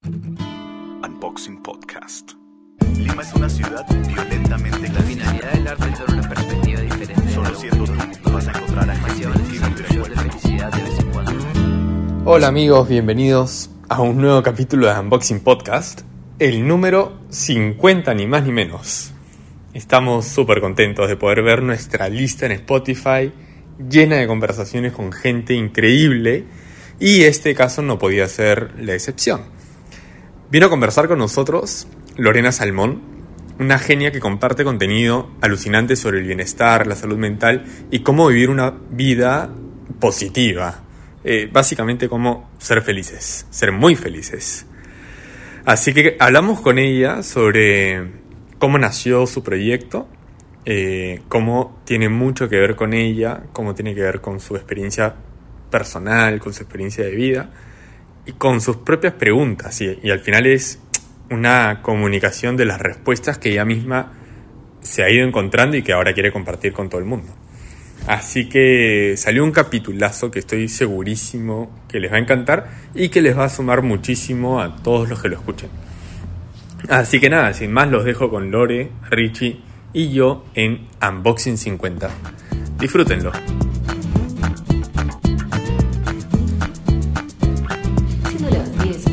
Unboxing Podcast. Lima es una ciudad violentamente La finalidad del arte es dar una perspectiva diferente. Solo siendo tú vas a encontrar animaciones y de felicidad de vez en cuando. Hola amigos, bienvenidos a un nuevo capítulo de Unboxing Podcast, el número 50 ni más ni menos. Estamos súper contentos de poder ver nuestra lista en Spotify llena de conversaciones con gente increíble y este caso no podía ser la excepción. Vino a conversar con nosotros Lorena Salmón, una genia que comparte contenido alucinante sobre el bienestar, la salud mental y cómo vivir una vida positiva. Básicamente cómo ser felices, ser muy felices. Así que hablamos con ella sobre cómo nació su proyecto, cómo tiene mucho que ver con ella, cómo tiene que ver con su experiencia personal, con su experiencia de vida y con sus propias preguntas. Y al final es una comunicación de las respuestas que ella misma se ha ido encontrando y que ahora quiere compartir con todo el mundo. Así que salió un capitulazo que estoy segurísimo que les va a encantar y que les va a sumar muchísimo a todos los que lo escuchen. Así que nada, sin más los dejo con Lore, Richie y yo en Unboxing 50. Disfrútenlo. Siendo las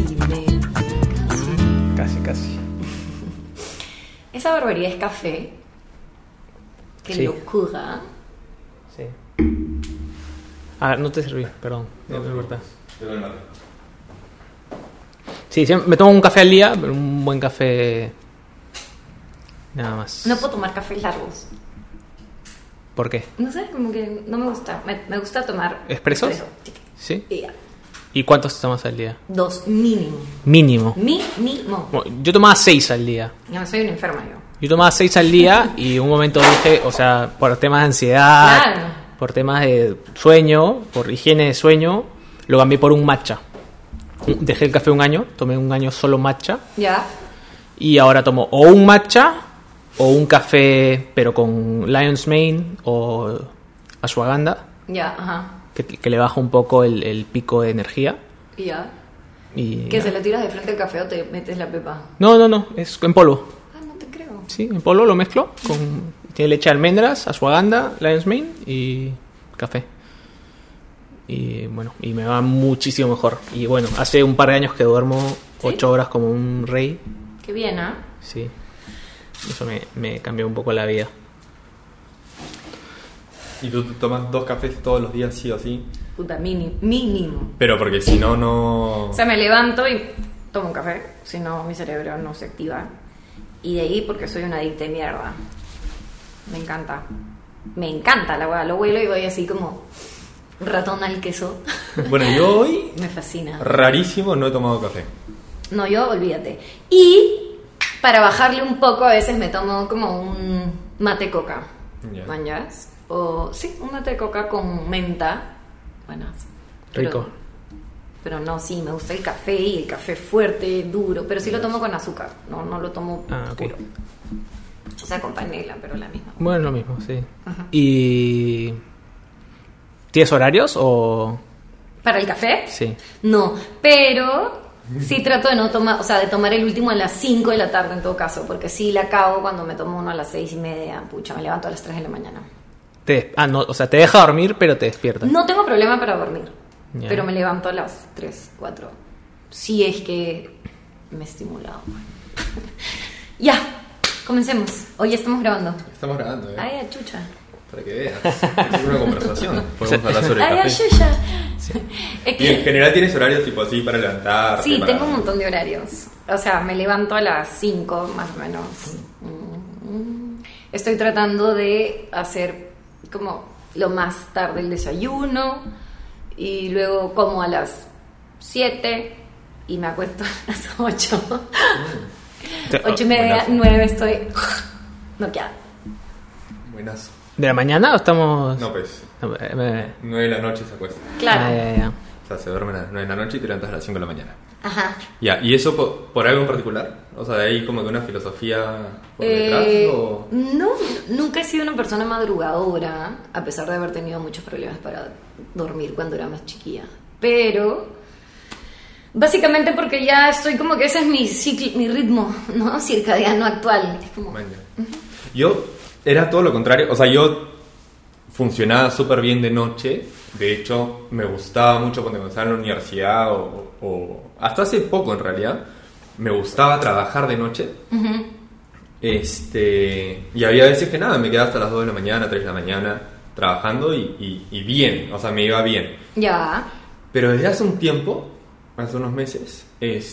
10:30. Casi. Esa barbaridad es café. Qué Sí. locura. Sí. Ah, no te serví, perdón. No me importa. Sí, siempre me tomo un café al día, pero un buen café. Nada más. No puedo tomar cafés largos. ¿Por qué? No sé, como que no me gusta. Me gusta tomar ¿Expresos? espresso. ¿Sí? Y ya. ¿Y cuántos tomas al día? 2 mínimo. Mínimo. Mínimo. Bueno, yo tomaba 6 al día. No, soy una enferma yo. Yo tomaba 6 al día y un momento dije, o sea, por temas de ansiedad, Claro. por temas de sueño, por higiene de sueño, lo cambié por un matcha. Dejé el café un año, tomé un año solo matcha Ya. y ahora tomo o un matcha o un café pero con Lion's Mane o ashwagandha, Ya, ajá. que le baja un poco el pico de energía. Y ya. Y ¿Que se lo tiras de frente al café o te metes la pepa? No, es en polvo. Ah, no te creo. Sí, en polvo lo mezclo tiene leche de almendras, ashwagandha, Lion's Mane y café. Y bueno, y me va muchísimo mejor. Y bueno, hace un par de años que duermo 8 horas como un rey. Qué bien, ¿ah? Sí. Eso me cambió un poco la vida. ¿Y tú tomas 2 cafés todos los días sí o sí? Puta, mínimo. Pero porque si no, no... O sea, me levanto y tomo un café, si no mi cerebro no se activa. Y de ahí porque soy una adicta de mierda. Me encanta la hueá, lo huelo y voy así como ratón al queso. Bueno, yo hoy, Me fascina. rarísimo, no he tomado café. No, yo olvídate. Y para bajarle un poco a veces me tomo como un mate coca. Ya. ¿Manjas? O sí, un mate coca con menta. Buenas. Rico. Pero no, sí, me gusta el café y el café fuerte, duro, pero sí lo tomo con azúcar, no lo tomo Ah, ok. puro. O sea, con panela, pero la misma. Bueno, lo mismo, sí. Ajá. ¿Y tienes horarios o...? ¿Para el café? Sí. No, pero sí trato de no tomar, o sea, de tomar el último a las 5 de la tarde en todo caso, porque sí la cago cuando me tomo uno a las 6:30, pucha, me levanto a las 3 de la mañana. No, o sea, te deja dormir, pero te despiertas. No tengo problema para dormir, Ya. pero me levanto a las 3, 4. Si es que me he estimulado. Ya, comencemos. Hoy ya estamos grabando. Estamos grabando, Ay, chucha. Para que veas. Es una conversación. Podemos hablar sobre el Ay, café. chucha. Es Y en que general tienes horarios tipo así para levantarte. sí, para... tengo un montón de horarios. O sea, me levanto a las 5 más o menos. Estoy tratando de hacer como lo más tarde el desayuno y luego como a las 7 y me acuesto a las 8. 8:30, Buenazo. 9 estoy noqueada. Buenazo. ¿De la mañana o estamos...? No, pues, No, 9 de la noche se acuesta. Claro. Ya. O sea, se duerme a las 9 de la noche y te levantas a las 5 de la mañana. Ajá. Ya, ¿y eso por algo en particular? O sea, ¿de ahí como que una filosofía por detrás? ¿O? No, nunca he sido una persona madrugadora, a pesar de haber tenido muchos problemas para dormir cuando era más chiquilla. Pero Básicamente porque ya estoy como que ese es mi ciclo, mi ritmo, ¿no? Circadiano actual. Es como... Yo era todo lo contrario, o sea, yo funcionaba súper bien de noche. De hecho, me gustaba mucho cuando estaba en la universidad o hasta hace poco en realidad, me gustaba trabajar de noche. Uh-huh. Y había veces que nada, me quedaba hasta las 2 de la mañana, 3 de la mañana trabajando y bien, o sea, me iba bien. Ya. Pero desde hace un tiempo, hace unos meses,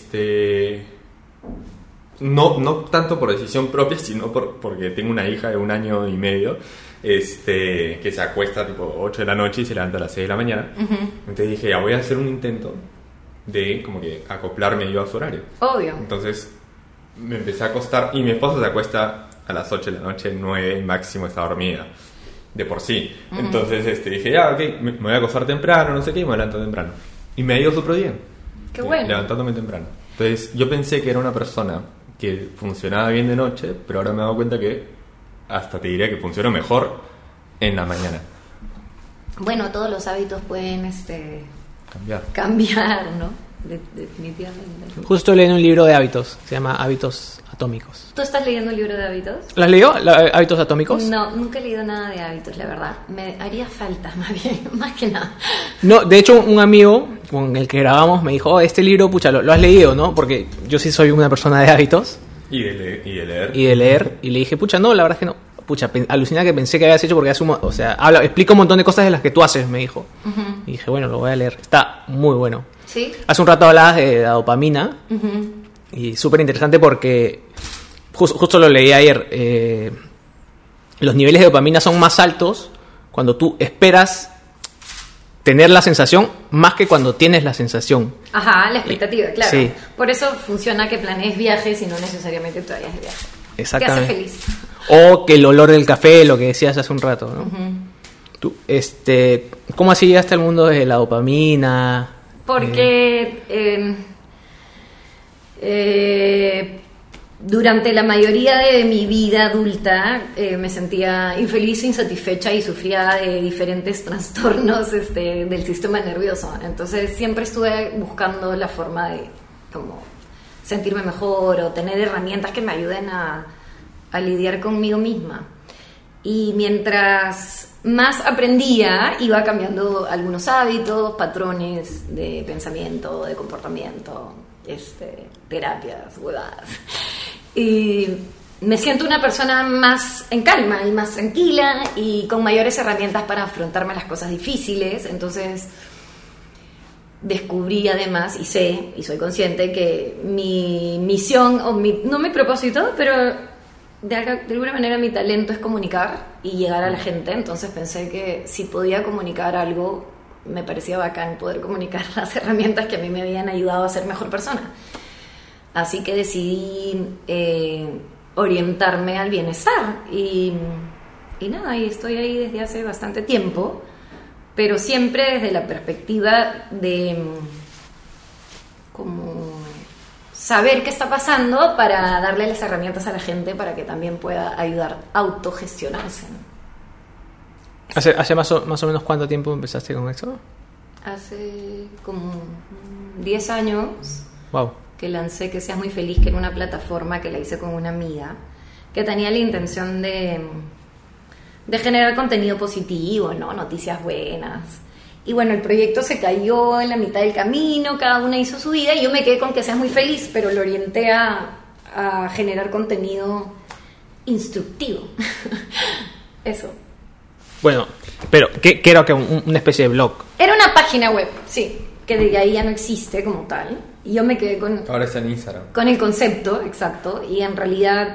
no tanto por decisión propia, sino porque tengo una hija de 1 año y medio, que se acuesta tipo 8 de la noche y se levanta a las 6 de la mañana. Uh-huh. Entonces dije, ya voy a hacer un intento de como que acoplarme yo a su horario. Obvio. Entonces me empecé a acostar y mi esposa se acuesta a las 8 de la noche, 9 máximo está dormida de por sí. Uh-huh. Entonces dije, ya, ok, me voy a acostar temprano, no sé qué, y me levanto temprano. Y me ha ido súper bien. Qué bueno. Levantándome temprano. Entonces yo pensé que era una persona que funcionaba bien de noche, pero ahora me he dado cuenta que hasta te diría que funciona mejor en la mañana. Bueno, todos los hábitos pueden cambiar, ¿no? Definitivamente. Justo leí un libro de hábitos, se llama Hábitos Atómicos. ¿Tú estás leyendo un libro de hábitos? ¿Lo has leído? ¿Hábitos Atómicos? No, nunca he leído nada de hábitos, la verdad. Me haría falta, más bien, más que nada. No, de hecho, un amigo con el que grabamos me dijo, este libro, pucha, lo has leído, ¿no? Porque yo sí soy una persona de hábitos. Y de leer. Y de leer. Y le dije, pucha, no, la verdad es que no. Pucha, alucina que pensé que habías hecho porque explica un montón de cosas de las que tú haces, me dijo. Uh-huh. Y dije, bueno, lo voy a leer. Está muy bueno. ¿Sí? Hace un rato hablabas de la dopamina. Uh-huh. Y súper interesante porque justo lo leí ayer. Los niveles de dopamina son más altos cuando tú esperas tener la sensación más que cuando tienes la sensación. Ajá, la expectativa, claro. Sí. Por eso funciona que planees viajes y no necesariamente tú vayas de viaje. Exactamente. Te hace feliz. O que el olor del café, lo que decías hace un rato, ¿no? Uh-huh. Tú, ¿cómo así llegaste al mundo de la dopamina? Porque durante la mayoría de mi vida adulta me sentía infeliz, insatisfecha y sufría de diferentes trastornos del sistema nervioso. Entonces siempre estuve buscando la forma de como sentirme mejor o tener herramientas que me ayuden a lidiar conmigo misma. Y mientras más aprendía, iba cambiando algunos hábitos, patrones de pensamiento, de comportamiento, terapias, huevadas. Y me siento una persona más en calma y más tranquila y con mayores herramientas para afrontarme a las cosas difíciles. Entonces descubrí además y sé y soy consciente que mi misión no mi propósito, pero de alguna manera mi talento es comunicar y llegar a la gente. Entonces pensé que si podía comunicar algo, me parecía bacán poder comunicar las herramientas que a mí me habían ayudado a ser mejor persona. Así que decidí orientarme al bienestar y nada, y estoy ahí desde hace bastante tiempo, pero siempre desde la perspectiva de como saber qué está pasando para darle las herramientas a la gente para que también pueda ayudar a autogestionarse. ¿Hace más o menos cuánto tiempo empezaste con eso? Hace como 10 años. Wow. Que lancé Que Seas Muy Feliz, que era una plataforma que la hice con una amiga que tenía la intención de generar contenido positivo, ¿no? Noticias buenas. Y bueno, el proyecto se cayó en la mitad del camino, cada una hizo su vida y yo me quedé con Que Seas Muy Feliz, pero lo orienté a generar contenido instructivo. Eso. Bueno, pero ¿qué era que una especie de blog? Era una página web, sí, que de ahí ya no existe como tal. Y yo me quedé con... Ahora está en Instagram. Con el concepto, exacto. Y en realidad,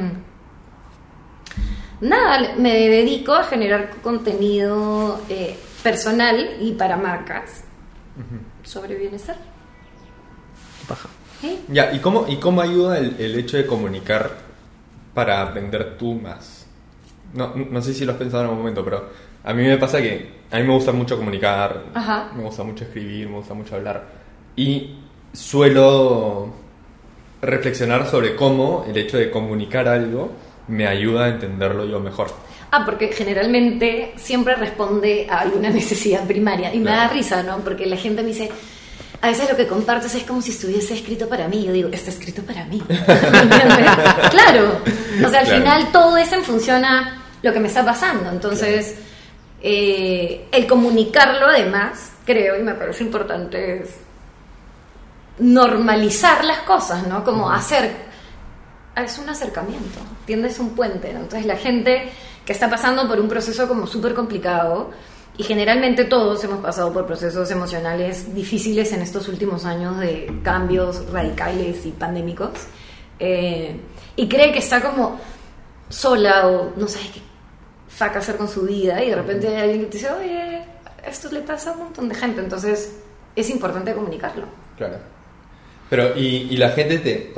nada, me dedico a generar contenido personal y para marcas sobre bienestar. Paja. ¿Sí? Ya, ¿y cómo ayuda el hecho de comunicar para aprender tú más? No sé si lo has pensado en algún momento, pero a mí me pasa que a mí me gusta mucho comunicar. Ajá. Me gusta mucho escribir, me gusta mucho hablar. Y suelo reflexionar sobre cómo el hecho de comunicar algo me ayuda a entenderlo yo mejor. Porque generalmente siempre responde a alguna necesidad primaria. Y me da risa, ¿no? Porque la gente me dice, a veces lo que compartes es como si estuviese escrito para mí. Yo digo, está escrito para mí. ¿Me entiendes? Claro. O sea, al final todo es en función a lo que me está pasando. Entonces, el comunicarlo además, creo, y me parece importante, es normalizar las cosas, ¿no? Como es un acercamiento, tiendes un puente, ¿no? Entonces la gente que está pasando por un proceso como súper complicado, y generalmente todos hemos pasado por procesos emocionales difíciles en estos últimos años de cambios radicales y pandémicos, y cree que está como sola o no sabe qué fuck hacer con su vida, y de repente hay alguien que te dice, oye, esto le pasa a un montón de gente, entonces es importante comunicarlo. Claro. Pero, y la gente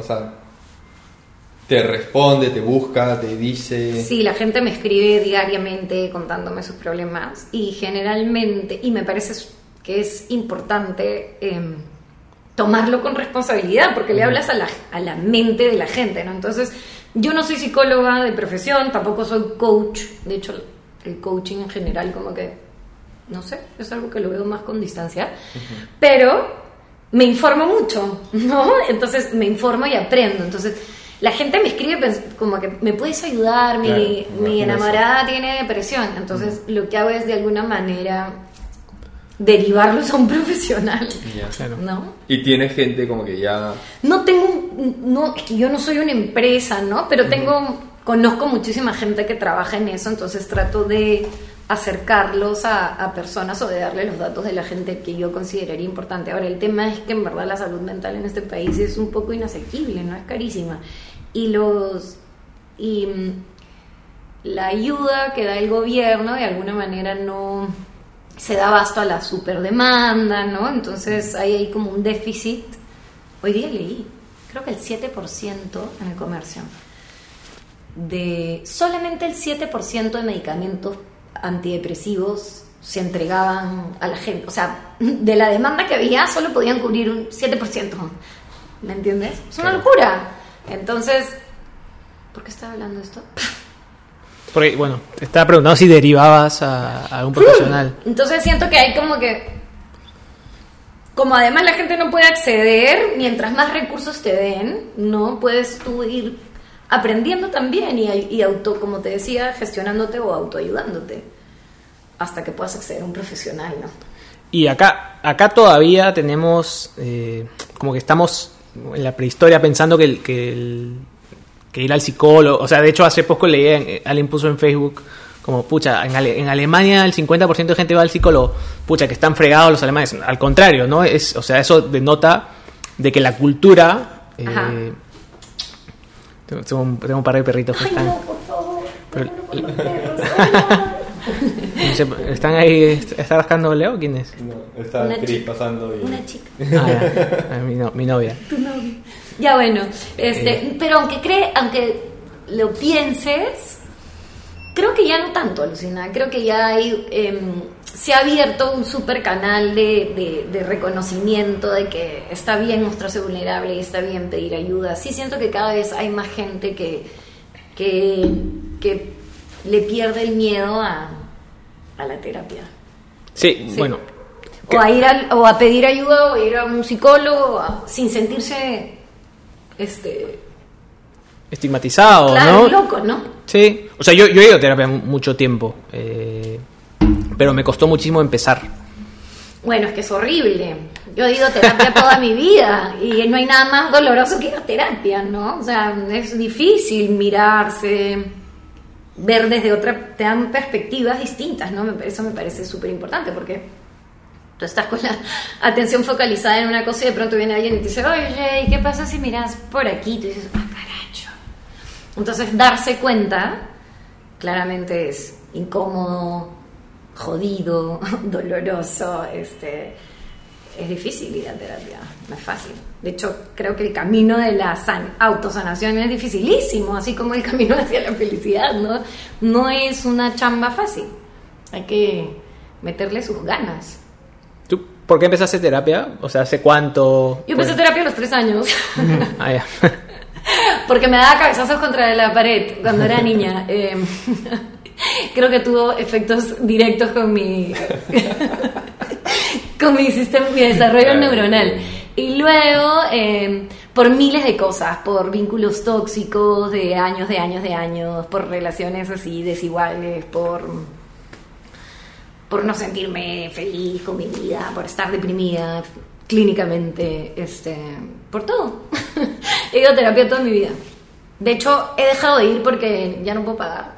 te responde, te busca, te dice... Sí, la gente me escribe diariamente contándome sus problemas, y generalmente, y me parece que es importante tomarlo con responsabilidad, porque le hablas a la mente de la gente, ¿no? Entonces, yo no soy psicóloga de profesión, tampoco soy coach, de hecho el coaching en general como que, no sé, es algo que lo veo más con distancia, pero me informo mucho, ¿no? Entonces me informo y aprendo. Entonces la gente me escribe como que me puedes ayudar, mi enamorada tiene depresión. Entonces lo que hago es de alguna manera derivarlos a un profesional, Claro. ¿no? Y tienes gente como que ya... Es que yo no soy una empresa, ¿no? Pero conozco muchísima gente que trabaja en eso, entonces trato de acercarlos a personas o de darle los datos de la gente que yo consideraría importante. Ahora, el tema es que en verdad la salud mental en este país es un poco inasequible, ¿no? Es carísima. Y la ayuda que da el gobierno de alguna manera no se da abasto a la superdemanda, ¿no? Entonces hay como un déficit. Hoy día leí, creo que el 7% en el comercio, solamente el 7% de medicamentos antidepresivos se entregaban a la gente. O sea, de la demanda que había solo podían cubrir un 7%. ¿Me entiendes? Es una locura. Entonces, ¿por qué estaba hablando de esto? Porque, bueno, te estaba preguntando si derivabas a un profesional. Entonces siento que hay como además la gente no puede acceder, mientras más recursos te den, ¿no? Puedes tú ir aprendiendo también y como te decía, gestionándote o autoayudándote hasta que puedas acceder a un profesional, ¿no? Y acá todavía tenemos como que estamos en la prehistoria pensando que ir al psicólogo, o sea, de hecho hace poco leí, alguien puso en Facebook como, pucha, en Alemania el 50% de gente va al psicólogo, pucha, que están fregados los alemanes. Al contrario, ¿no? O sea, eso denota de que la cultura... tengo un par de perritos que Ay, están... no, por favor, Pero- no con los perros. Ay, ¿Están ahí? ¿Está rascando Leo? ¿Quién es? No, está Una Cris chica. pasando y... una chica. Mi novia. Tu novio. Ya bueno, pero aunque lo pienses, creo que ya no tanto, Alucina. Creo que ya se ha abierto un super canal de reconocimiento de que está bien mostrarse vulnerable y está bien pedir ayuda. Sí siento que cada vez hay más gente que le pierde el miedo a la terapia. Sí, Sí. bueno. O a pedir ayuda, o ir a un psicólogo, sin sentirse Estigmatizado, claro, ¿no? loco, ¿no? Sí. O sea, yo he ido a terapia mucho tiempo. Pero me costó muchísimo empezar. Bueno, es que es horrible. Yo he ido a terapia toda mi vida y no hay nada más doloroso que ir a terapia, ¿no? O sea, es difícil mirarse, ver desde otra... Te dan perspectivas distintas, ¿no? Eso me parece súper importante porque tú estás con la atención focalizada en una cosa y de pronto viene alguien y te dice, oye, ¿qué pasa si miras por aquí? Y tú dices, caracho. Entonces, darse cuenta claramente es incómodo, jodido, doloroso, es difícil ir a terapia, no es fácil. De hecho, creo que el camino de la autosanación es dificilísimo, así como el camino hacia la felicidad, ¿no? No es una chamba fácil, hay que meterle sus ganas. ¿Tú por qué empezaste terapia? O sea, ¿hace cuánto? Yo empecé terapia a los 3 años. Ah, ya. Porque me daba cabezazos contra la pared cuando era niña. Creo que tuvo efectos directos con mi con mi sistema, mi desarrollo neuronal. Y luego, por miles de cosas, por vínculos tóxicos de años, por relaciones así desiguales, por no sentirme feliz con mi vida, por estar deprimida clínicamente, por todo. He ido a terapia toda mi vida. De hecho, he dejado de ir porque ya no puedo pagar.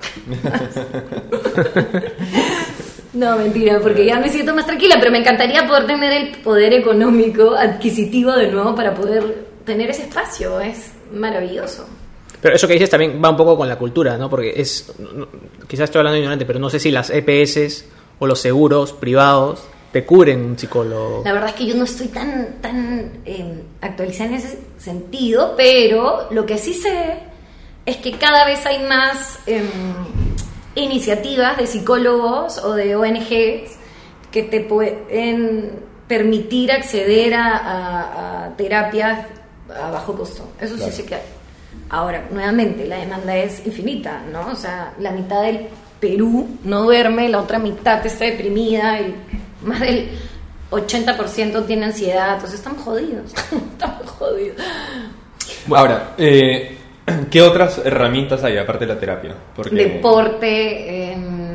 No, mentira, porque ya me siento más tranquila, pero me encantaría poder tener el poder económico adquisitivo de nuevo para poder tener ese espacio. Es maravilloso. Pero eso que dices también va un poco con la cultura, ¿no? Porque quizás estoy hablando ignorante, pero no sé si las EPS o los seguros privados te cubren un psicólogo. La verdad es que yo no estoy tan actualizada en ese sentido, pero lo que sí sé es que cada vez hay más iniciativas de psicólogos o de ONGs que te pueden permitir acceder a terapias a bajo costo. Eso claro. Sí sé que hay. Ahora, nuevamente, la demanda es infinita, ¿no? O sea, la mitad del Perú no duerme, la otra mitad está deprimida, y más del 80% tiene ansiedad, entonces estamos jodidos. Estamos jodidos. Ahora, ¿qué otras herramientas hay aparte de la terapia? Porque... Deporte,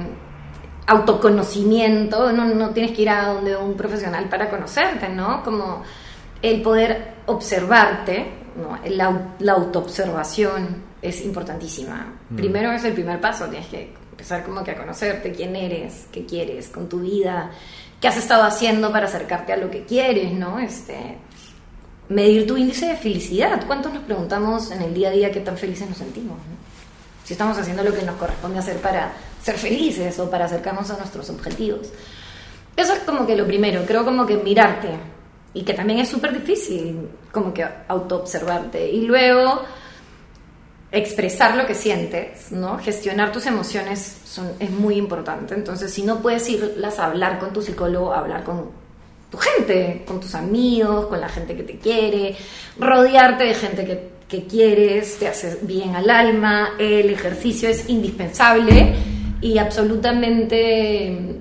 autoconocimiento, no tienes que ir a donde un profesional para conocerte, ¿no? Como el poder observarte, ¿no? La autoobservación es importantísima. Primero es el primer paso, tienes que empezar como que a conocerte, quién eres, qué quieres con tu vida, qué has estado haciendo para acercarte a lo que quieres, ¿no? Medir tu índice de felicidad. ¿Cuántos nos preguntamos en el día a día qué tan felices nos sentimos, ¿no? Si estamos haciendo lo que nos corresponde hacer para ser felices o para acercarnos a nuestros objetivos. Eso es como que lo primero, creo como que mirarte, y que también es súper difícil como que autoobservarte, y luego expresar lo que sientes, ¿no? Gestionar tus emociones es muy importante. Entonces, si no puedes irlas a hablar con tu psicólogo, a hablar con tu gente, con tus amigos, con la gente que te quiere, rodearte de gente que quieres, te hace bien al alma. El ejercicio es indispensable y absolutamente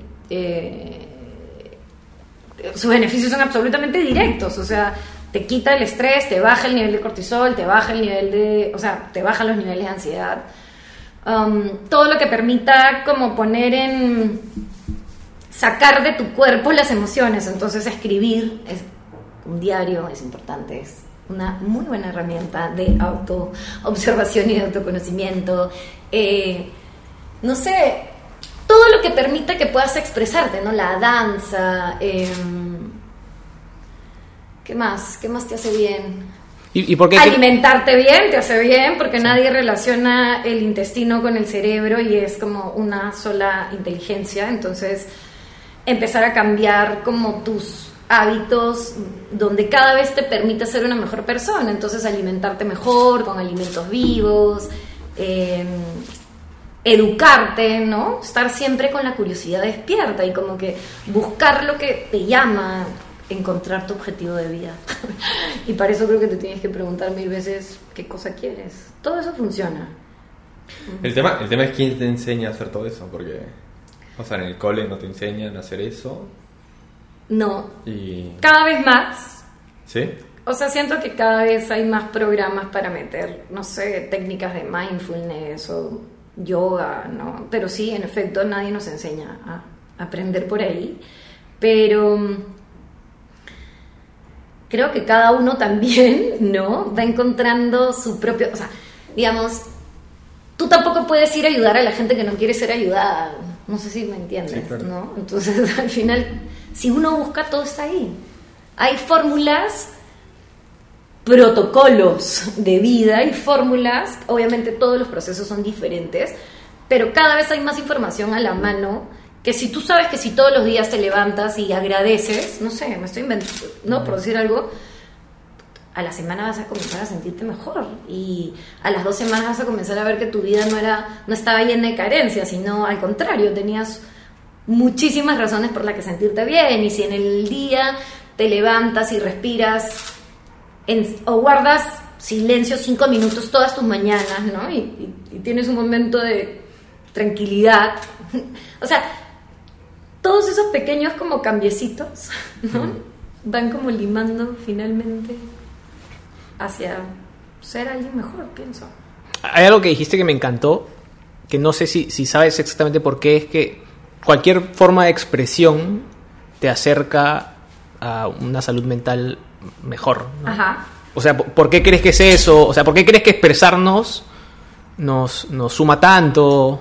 sus beneficios son absolutamente directos. O sea, te quita el estrés, te baja el nivel de cortisol, te baja el nivel te baja los niveles de ansiedad. Todo lo que permita como sacar de tu cuerpo las emociones. Entonces escribir, un diario es importante, es una muy buena herramienta de autoobservación y de autoconocimiento. No sé, todo lo que permita que puedas expresarte, ¿no? La danza, ¿qué más te hace bien? ¿Y por qué? Alimentarte bien te hace bien, porque nadie relaciona el intestino con el cerebro y es como una sola inteligencia. Entonces, empezar a cambiar como tus hábitos donde cada vez te permite ser una mejor persona. Entonces, alimentarte mejor, con alimentos vivos, educarte, ¿no? Estar siempre con la curiosidad despierta y como que buscar lo que te llama, encontrar tu objetivo de vida. Y para eso creo que te tienes que preguntar 1000 veces qué cosa quieres. Todo eso funciona. El tema es quién te enseña a hacer todo eso, porque, o sea, en el cole no te enseñan a hacer eso. No. Cada vez más. ¿Sí? O sea, siento que cada vez hay más programas para meter, no sé, técnicas de mindfulness o yoga, ¿no? Pero sí, en efecto, nadie nos enseña a aprender por ahí. Pero creo que cada uno también, ¿no? Va encontrando su propio... O sea, digamos, tú tampoco puedes ir a ayudar a la gente que no quiere ser ayudada. No sé si me entiendes, sí, claro. ¿No? Entonces, al final, si uno busca, todo está ahí. Hay fórmulas, protocolos de vida y fórmulas. Obviamente todos los procesos son diferentes, pero cada vez hay más información a la mano, que si tú sabes que si todos los días te levantas y agradeces, no sé, me estoy inventando, ¿no? Por decir algo, a la semana vas a comenzar a sentirte mejor, y a las 2 semanas vas a comenzar a ver que tu vida no estaba llena de carencias, sino al contrario, tenías muchísimas razones por las que sentirte bien. Y si en el día te levantas y respiras o guardas silencio 5 minutos todas tus mañanas, ¿no? Y tienes un momento de tranquilidad, o sea, todos esos pequeños como cambiecitos, ¿no? Van como limando finalmente hacia ser alguien mejor, pienso. Hay algo que dijiste que me encantó, que no sé si sabes exactamente por qué, es que cualquier forma de expresión te acerca a una salud mental mejor, ¿no? Ajá. O sea, ¿por qué crees que es eso? O sea, ¿por qué crees que expresarnos nos suma tanto?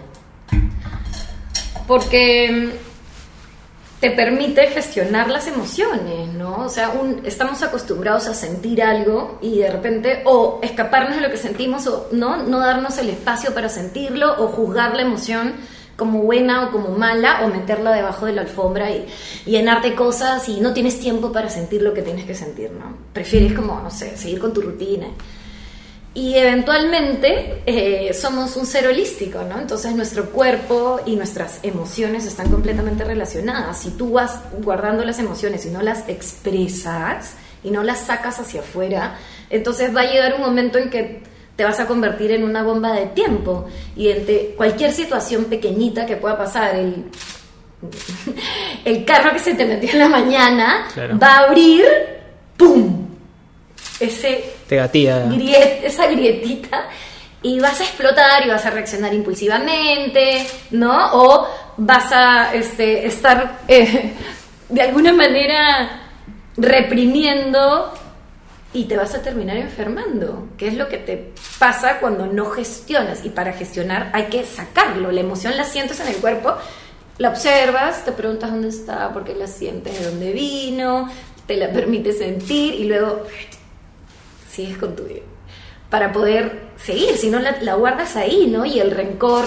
Porque te permite gestionar las emociones, ¿no? O sea, estamos acostumbrados a sentir algo y de repente o escaparnos de lo que sentimos o no darnos el espacio para sentirlo o juzgar la emoción como buena o como mala o meterla debajo de la alfombra y llenarte cosas y no tienes tiempo para sentir lo que tienes que sentir, ¿no? Prefieres como, no sé, seguir con tu rutina. Y eventualmente somos un ser holístico, ¿no? Entonces nuestro cuerpo y nuestras emociones están completamente relacionadas. Si tú vas guardando las emociones y no las expresas y no las sacas hacia afuera, entonces va a llegar un momento en que te vas a convertir en una bomba de tiempo y entre cualquier situación pequeñita que pueda pasar, el carro que se te metió en la mañana, claro, va a abrir, ¡pum!, te gatilla esa grietita y vas a explotar y vas a reaccionar impulsivamente, ¿no? O vas a estar de alguna manera reprimiendo y te vas a terminar enfermando, que es lo que te pasa cuando no gestionas. Y para gestionar hay que sacarlo. La emoción la sientes en el cuerpo, la observas, te preguntas dónde está, por qué la sientes, de dónde vino, te la permites sentir y luego sigues con tu vida para poder seguir. Si no, la guardas ahí, ¿no? Y el rencor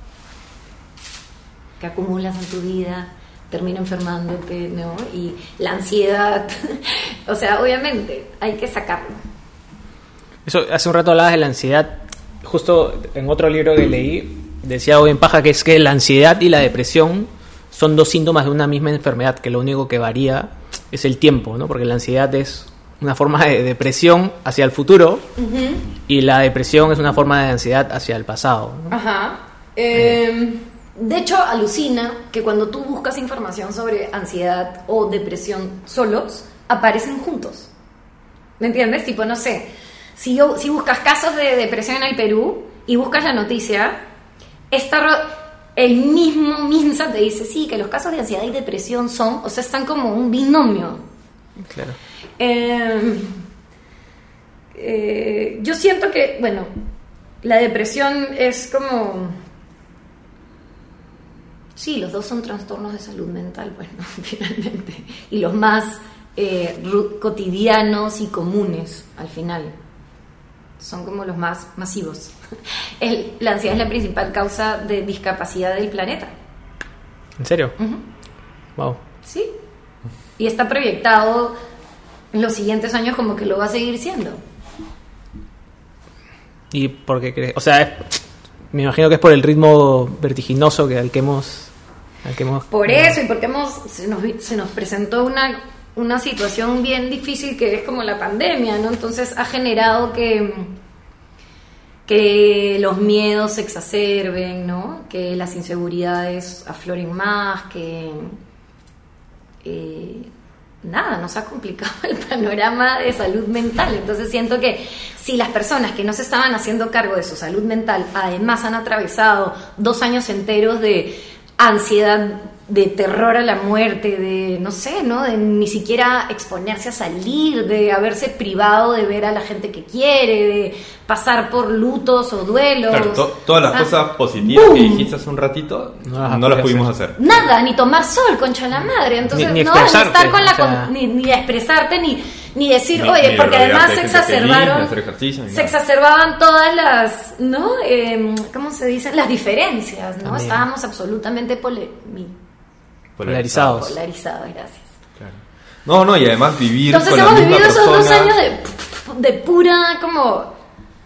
que acumulas en tu vida termina enfermándote, ¿no? Y la ansiedad, o sea, obviamente hay que sacarlo. Eso, hace un rato hablabas de la ansiedad. Justo en otro libro que leí decía Owen Paja que es que la ansiedad y la depresión son dos síntomas de una misma enfermedad, que lo único que varía es el tiempo, ¿no? Porque la ansiedad es una forma de depresión hacia el futuro, uh-huh, y la depresión es una forma de ansiedad hacia el pasado, ¿no? Ajá. De hecho, alucina que cuando tú buscas información sobre ansiedad o depresión solos, aparecen juntos. ¿Me entiendes? Tipo, no sé, si buscas casos de depresión en el Perú y buscas la noticia, el mismo MINSA te dice, sí, que los casos de ansiedad y depresión están como un binomio. Claro. Yo siento que, bueno, la depresión es como... Sí, los dos son trastornos de salud mental, pues, ¿no? Finalmente. Y los más cotidianos y comunes, al final. Son como los más masivos. La ansiedad es la principal causa de discapacidad del planeta. ¿En serio? Uh-huh. Wow. Sí. Y está proyectado en los siguientes años como que lo va a seguir siendo. ¿Y por qué crees? O sea, me imagino que es por el ritmo vertiginoso al que hemos... Por eso, y porque se nos presentó una situación bien difícil que es como la pandemia, ¿no? Entonces ha generado que los miedos se exacerben, ¿no? Que las inseguridades afloren más, que... nos ha complicado el panorama de salud mental. Entonces siento que si las personas que no se estaban haciendo cargo de su salud mental además han atravesado 2 años enteros de ansiedad, de terror a la muerte, de no sé, ¿no? De ni siquiera exponerse a salir, de haberse privado de ver a la gente que quiere, de pasar por lutos o duelos. Claro, todas las cosas positivas que dijiste hace un ratito no las pudimos hacer. Nada, ni tomar sol, concha la madre. Entonces, ni no, expresarte, ni estar ni expresarte, ni decir, oye, porque además se exacerbaban todas las, ¿no? ¿Cómo se dice? Las diferencias, ¿no? También. Estábamos absolutamente polarizados, gracias. Claro. No, y además vivir entonces con la misma persona. Entonces hemos vivido esos 2 años de pura, como...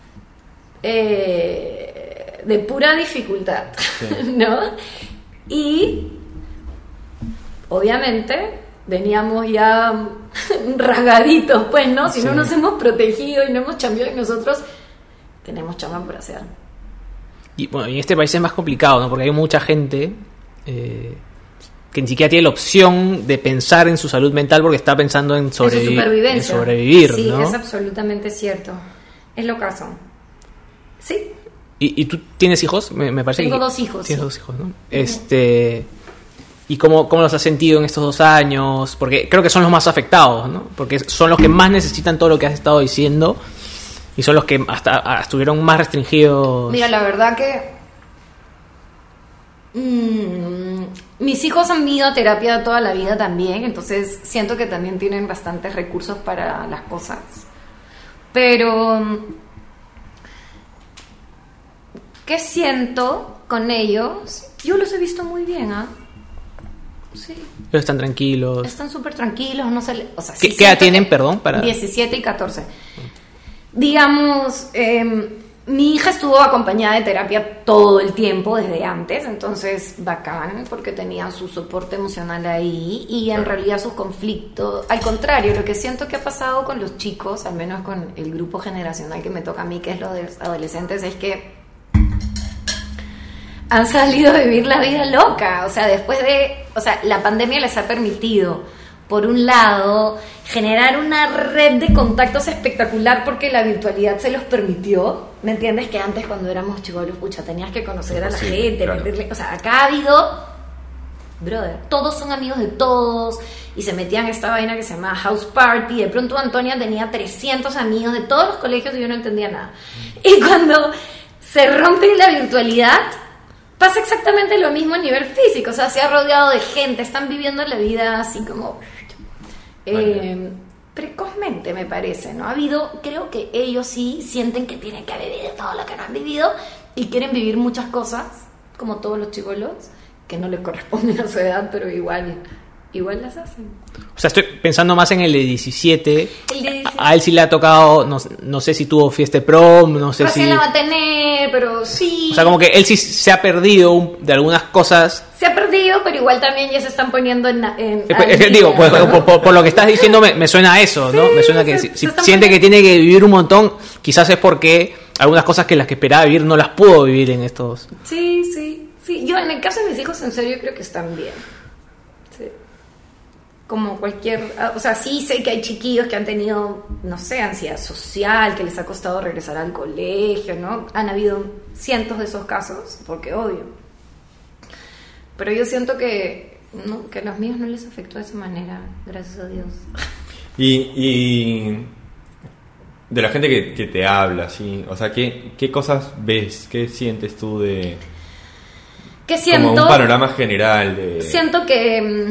de pura dificultad, sí. ¿No? Y obviamente veníamos ya rasgaditos, pues, ¿no? Si sí. No nos hemos protegido y no hemos cambiado, y nosotros tenemos chamba por hacer. Y bueno, en este país es más complicado, ¿no? Porque hay mucha gente que ni siquiera tiene la opción de pensar en su salud mental porque está pensando en su supervivencia. en sobrevivir, sí, ¿no? Es absolutamente cierto. Es lo caso. Sí. ¿Y tú tienes hijos? Me parece Tengo que 2 hijos. Tienes Sí. 2 hijos, ¿no? ¿Y cómo los has sentido en estos 2 años? Porque creo que son los más afectados, ¿no? Porque son los que más necesitan todo lo que has estado diciendo y son los que hasta estuvieron más restringidos. Mira, la verdad que mis hijos han ido a terapia toda la vida también, entonces siento que también tienen bastantes recursos para las cosas. Pero ¿qué siento con ellos? Yo los he visto muy bien, ¿ah? Sí. Ellos están tranquilos. Están súper tranquilos, no se le, o sea, ¿Qué edad tienen, perdón? 17 y 14. Digamos, mi hija estuvo acompañada de terapia todo el tiempo desde antes, entonces bacán, porque tenía su soporte emocional ahí y en realidad sus conflictos, al contrario, lo que siento que ha pasado con los chicos, al menos con el grupo generacional que me toca a mí, que es los de los adolescentes, es que han salido a vivir la vida loca, o sea, la pandemia les ha permitido, por un lado, generar una red de contactos espectacular porque la virtualidad se los permitió, ¿me entiendes? Que antes cuando éramos chibolos, pucha, tenías que conocer a la gente, claro. meterle, o sea, acá ha habido, brother, todos son amigos de todos, y se metían en esta vaina que se llama House Party, de pronto Antonia tenía 300 amigos de todos los colegios y yo no entendía nada, y cuando se rompe la virtualidad, pasa exactamente lo mismo a nivel físico, o sea, se ha rodeado de gente, están viviendo la vida así como precozmente, me parece, ¿no? Ha habido, creo que ellos sí sienten que tienen que haber vivido todo lo que no han vivido y quieren vivir muchas cosas, como todos los chibolos, que no les corresponden a su edad, pero igual las hacen. O sea, estoy pensando más en el de 17. El de 17. A él sí le ha tocado, no sé si tuvo fiesta de prom, no sé Recién si... la va a tener, pero sí. O sea, como que él sí se ha perdido de algunas cosas. Se ha perdido, pero igual también ya se están poniendo en Es que digo, pues, por lo que estás diciendo me suena a eso, ¿no? Sí, Me suena que se si están siente poniendo- que tiene que vivir un montón, quizás es porque algunas cosas que las que esperaba vivir no las pudo vivir en estos... Sí. Yo en el caso de mis hijos, en serio, creo que están bien. Sí. Como cualquier... O sea, sí sé que hay chiquillos que han tenido, no sé, ansiedad social, que les ha costado regresar al colegio, ¿no? Han habido cientos de esos casos, porque obvio. Pero yo siento que a los míos no les afectó de esa manera, gracias a Dios. Y de la gente que te habla, ¿sí? O sea, ¿qué cosas ves? ¿Qué sientes tú de... ¿Qué siento? Como un panorama general de... Siento que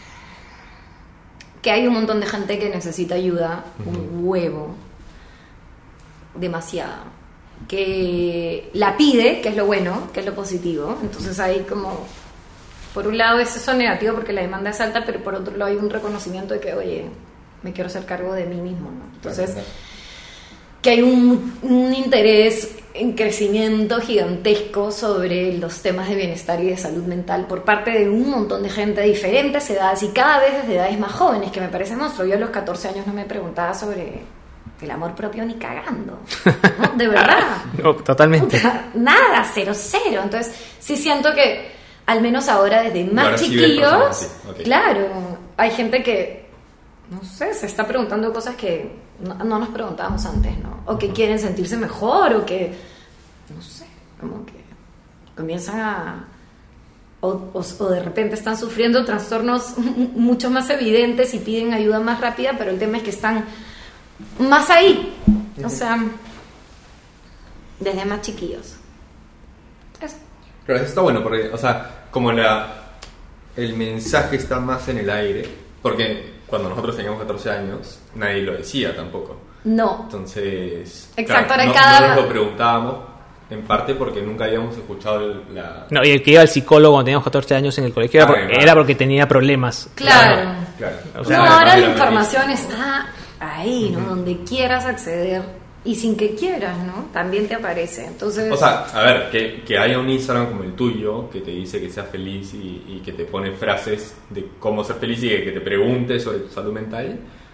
hay un montón de gente que necesita ayuda, un huevo, demasiado, que la pide, que es lo bueno, que es lo positivo. Entonces hay como, por un lado es eso negativo porque la demanda es alta, pero por otro lado hay un reconocimiento de que, oye, me quiero hacer cargo de mí mismo, ¿no? Entonces, que hay un interés en crecimiento gigantesco sobre los temas de bienestar y de salud mental por parte de un montón de gente de diferentes edades y cada vez desde edades más jóvenes, que me parece monstruo. Yo a los 14 años no me preguntaba sobre el amor propio ni cagando, ¿no? De verdad. No, totalmente. Puta, nada, 0. Entonces sí siento que al menos ahora desde más ahora sí ves chiquillos, personas así, ok. claro, hay gente que, no sé, se está preguntando cosas que no nos preguntábamos antes, ¿no? O que quieren sentirse mejor, o que, no sé, como que comienzan a... O de repente están sufriendo trastornos mucho más evidentes y piden ayuda más rápida, pero el tema es que están más ahí, o sea, desde más chiquillos. Eso. Pero eso está bueno porque, o sea, como el mensaje está más en el aire, porque cuando nosotros teníamos 14 años nadie lo decía tampoco. No. Entonces, Exacto, claro, ahora no nos lo preguntábamos en parte porque nunca habíamos escuchado la... No, y el que iba al psicólogo cuando teníamos 14 años en el colegio era porque tenía problemas. Claro. O sea, No, ahora la la información está ahí, ¿no? Donde quieras acceder y sin que quieras, ¿no? También te aparece. Entonces, O sea, a ver, que haya un Instagram como el tuyo que te dice que seas feliz y que te pone frases de cómo ser feliz y que te pregunte sobre tu salud mental,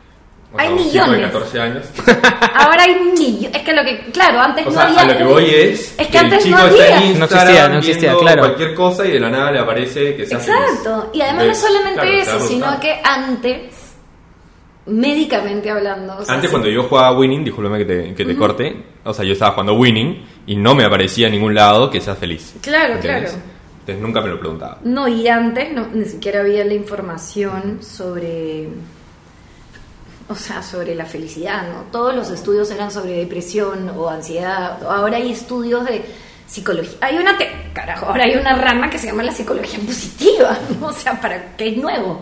O sea, Hay un chico de millones. 14 años. Ahora hay millones. Es que lo que, claro, antes O no sea, había. a lo que voy es que el antes chico no está había. en No Instagram existía, viendo claro. cualquier cosa y de la nada le aparece que sea feliz. Exacto. Y además no Entonces, solamente claro, te va eso, a sino gustar. que antes, médicamente hablando. O sea, Antes sí. cuando yo jugaba Winning, discúlpame que te corte, o sea, yo estaba jugando Winning y no me aparecía en ningún lado que seas feliz. Claro, ¿Entiendes? claro. Entonces nunca me lo preguntaba. No, y antes ni siquiera había la información sobre. O sea, sobre la felicidad, ¿no? Todos los estudios eran sobre depresión o ansiedad. Ahora hay estudios de psicología. Ahora hay una rama que se llama la psicología positiva, ¿no? O sea, para que es nuevo.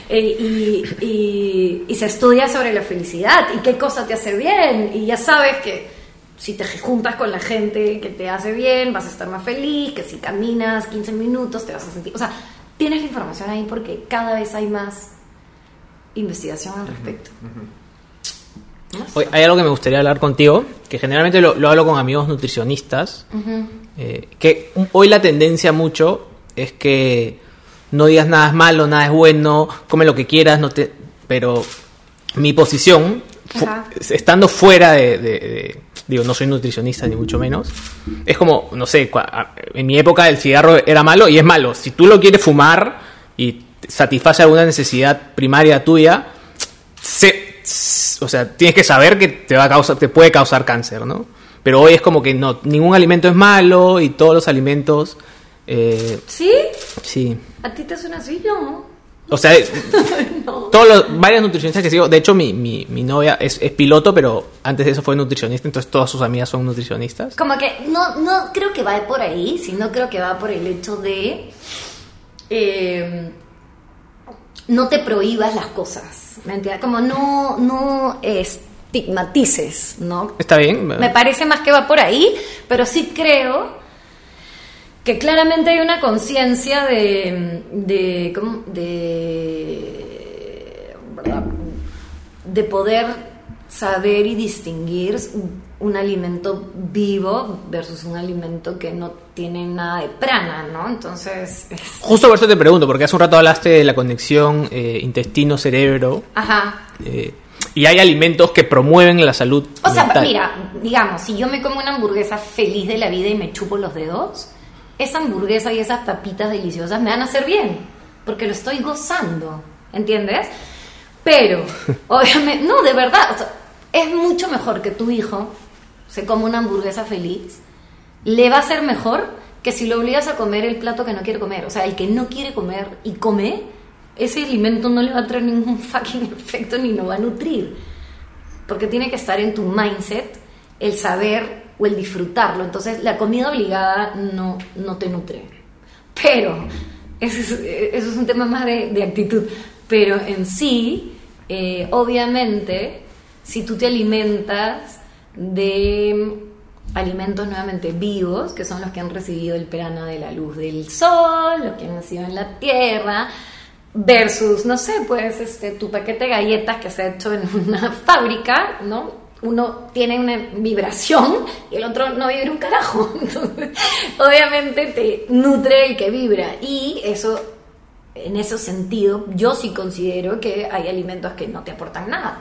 Y se estudia sobre la felicidad y qué cosa te hace bien. Y ya sabes que si te juntas con la gente que te hace bien, vas a estar más feliz, que si caminas 15 minutos te vas a sentir... O sea, tienes la información ahí porque cada vez hay más investigación al respecto. Hoy hay algo que me gustaría hablar contigo, que generalmente lo hablo con amigos nutricionistas, que hoy la tendencia mucho es que no digas nada es malo, nada es bueno, come lo que quieras, pero mi posición, estando fuera digo, no soy nutricionista ni mucho menos, es como, no sé, en mi época el cigarro era malo y es malo. Si tú lo quieres fumar y satisface alguna necesidad primaria tuya, o sea, tienes que saber que te puede causar cáncer, ¿no? Pero hoy es como que no, ningún alimento es malo y todos los alimentos... ¿Sí? Sí. ¿A ti te suena así? No. O sea, No. varias nutricionistas que sigo, de hecho mi novia es piloto, pero antes de eso fue nutricionista, entonces todas sus amigas son nutricionistas. Como que no creo que va por ahí, sino creo que va por el hecho de no te prohíbas las cosas, ¿me entiendes? Como no estigmatices, ¿no? Está bien. Me parece más que va por ahí, pero sí creo que claramente hay una conciencia de poder saber y distinguir un alimento vivo versus un alimento que no tiene nada de prana, ¿no? Entonces... Justo por eso te pregunto, porque hace un rato hablaste de la conexión intestino-cerebro. Ajá. Y hay alimentos que promueven la salud O sea, mental. mira, digamos, si yo me como una hamburguesa feliz de la vida y me chupo los dedos, esa hamburguesa y esas papitas deliciosas me van a hacer bien, porque lo estoy gozando, ¿entiendes? Pero, obviamente, no, de verdad, o sea, es mucho mejor que tu hijo se coma una hamburguesa feliz, le va a ser mejor que si lo obligas a comer el plato que no quiere comer. O sea, el que no quiere comer y come, ese alimento no le va a traer ningún fucking efecto ni lo va a nutrir, porque tiene que estar en tu mindset el saber o el disfrutarlo. Entonces la comida obligada no te nutre, pero eso es un tema más de actitud. Pero en sí, obviamente, si tú te alimentas de alimentos nuevamente vivos, que son los que han recibido el prana de la luz del sol, los que han nacido en la tierra, versus, no sé, pues tu paquete de galletas que se ha hecho en una fábrica, ¿no? Uno tiene una vibración y el otro no vibra un carajo. Entonces, obviamente te nutre el que vibra. Y eso, en ese sentido, yo sí considero que hay alimentos que no te aportan nada.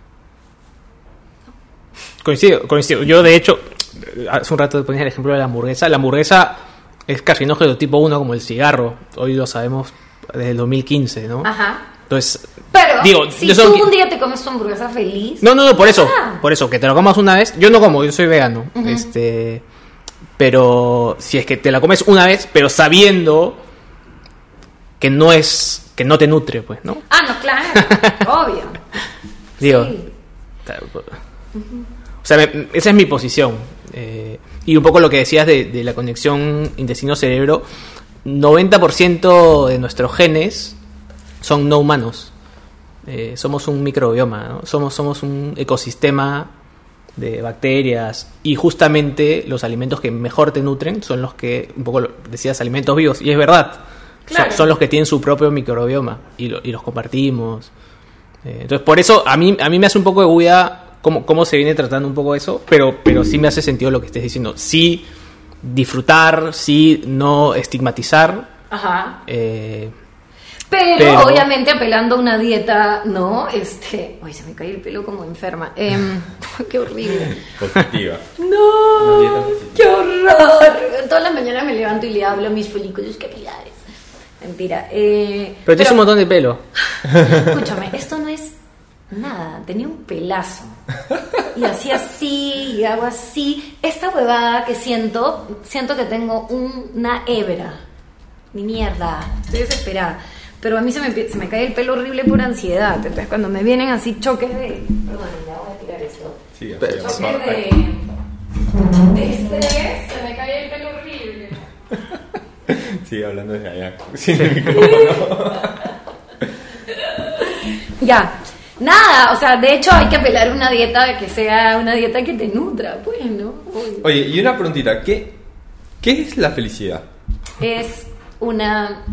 Coincido. Yo, de hecho, hace un rato te ponía el ejemplo de la hamburguesa. La hamburguesa es carcinógeno tipo 1 como el cigarro. Hoy lo sabemos desde el 2015, ¿no? Ajá. Entonces, pero digo, si yo tú solo un día te comes tu hamburguesa feliz... No, por eso. Ah. Por eso, que te lo comas una vez. Yo no como, yo soy vegano. Pero si es que te la comes una vez, pero sabiendo que no te nutre, pues, ¿no? Ah, no, claro. Obvio. Digo, Sí. o sea, esa es mi posición. Y un poco lo que decías de la conexión intestino-cerebro, 90% de nuestros genes son no humanos. Somos un microbioma, ¿no? Somos un ecosistema de bacterias, y justamente los alimentos que mejor te nutren son los que, un poco decías, alimentos vivos, y es verdad. Claro. Son los que tienen su propio microbioma y los compartimos. Entonces, por eso a mí me hace un poco de bulla cómo se viene tratando un poco eso, pero sí me hace sentido lo que estés diciendo. Sí disfrutar, sí no estigmatizar. Ajá. Pero obviamente apelando a una dieta, ¿no? Uy, se me cae el pelo como enferma. Qué horrible. Positiva. No, qué horror. Todas las mañanas me levanto y le hablo a mis folículos capilares. Mentira. Pero tienes un montón de pelo. Escúchame, esto no es nada. Tenía un pelazo. Y hacía así, y hago así. Esta huevada que siento que tengo una hebra. Ni mierda. Estoy desesperada. Pero a mí se me cae el pelo horrible por ansiedad. Entonces cuando me vienen así choques de... Perdón, ya voy a tirar esto. Sí, Choques de estrés, se me cae el pelo horrible. Sí, hablando desde allá. Sin el micrófono. Ya. Nada, o sea, de hecho hay que apelar a una dieta que sea una dieta que te nutra, pues, ¿no? Oye, y una preguntita. ¿Qué es la felicidad? Es una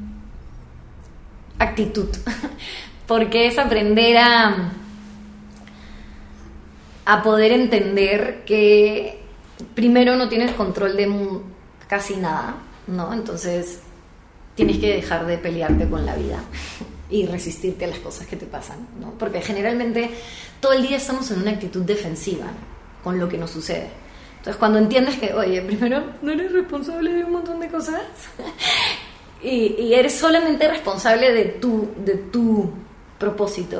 actitud, porque es aprender a poder entender que primero no tienes control de casi nada, ¿no? Entonces tienes que dejar de pelearte con la vida y resistirte a las cosas que te pasan, ¿no? Porque generalmente todo el día estamos en una actitud defensiva con lo que nos sucede. Entonces cuando entiendes que, oye, primero no eres responsable de un montón de cosas y eres solamente responsable de tu propósito,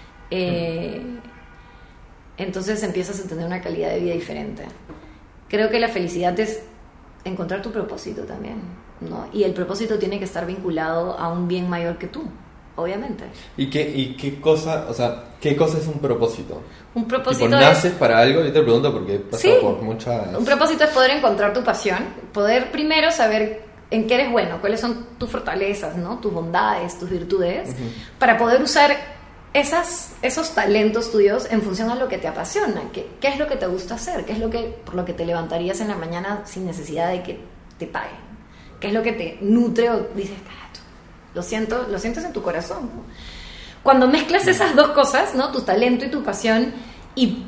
entonces empiezas a tener una calidad de vida diferente. Creo que la felicidad es encontrar tu propósito también, ¿no? Y el propósito tiene que estar vinculado a un bien mayor que tú, obviamente. ¿Y qué cosa, o sea, qué cosa es un propósito? Un propósito tipo, ¿naces para algo? Yo te pregunto porque he pasado por muchas... Un propósito es poder encontrar tu pasión, poder primero saber en qué eres bueno, cuáles son tus fortalezas, ¿no? Tus bondades, tus virtudes, para poder usar esos talentos tuyos en función a lo que te apasiona. ¿Qué es lo que te gusta hacer? ¿Qué es por lo que te levantarías en la mañana sin necesidad de que te paguen? ¿Qué es lo que te nutre o dices, lo sientes en tu corazón, ¿no? Cuando mezclas esas dos cosas, ¿no? Tu talento y tu pasión, y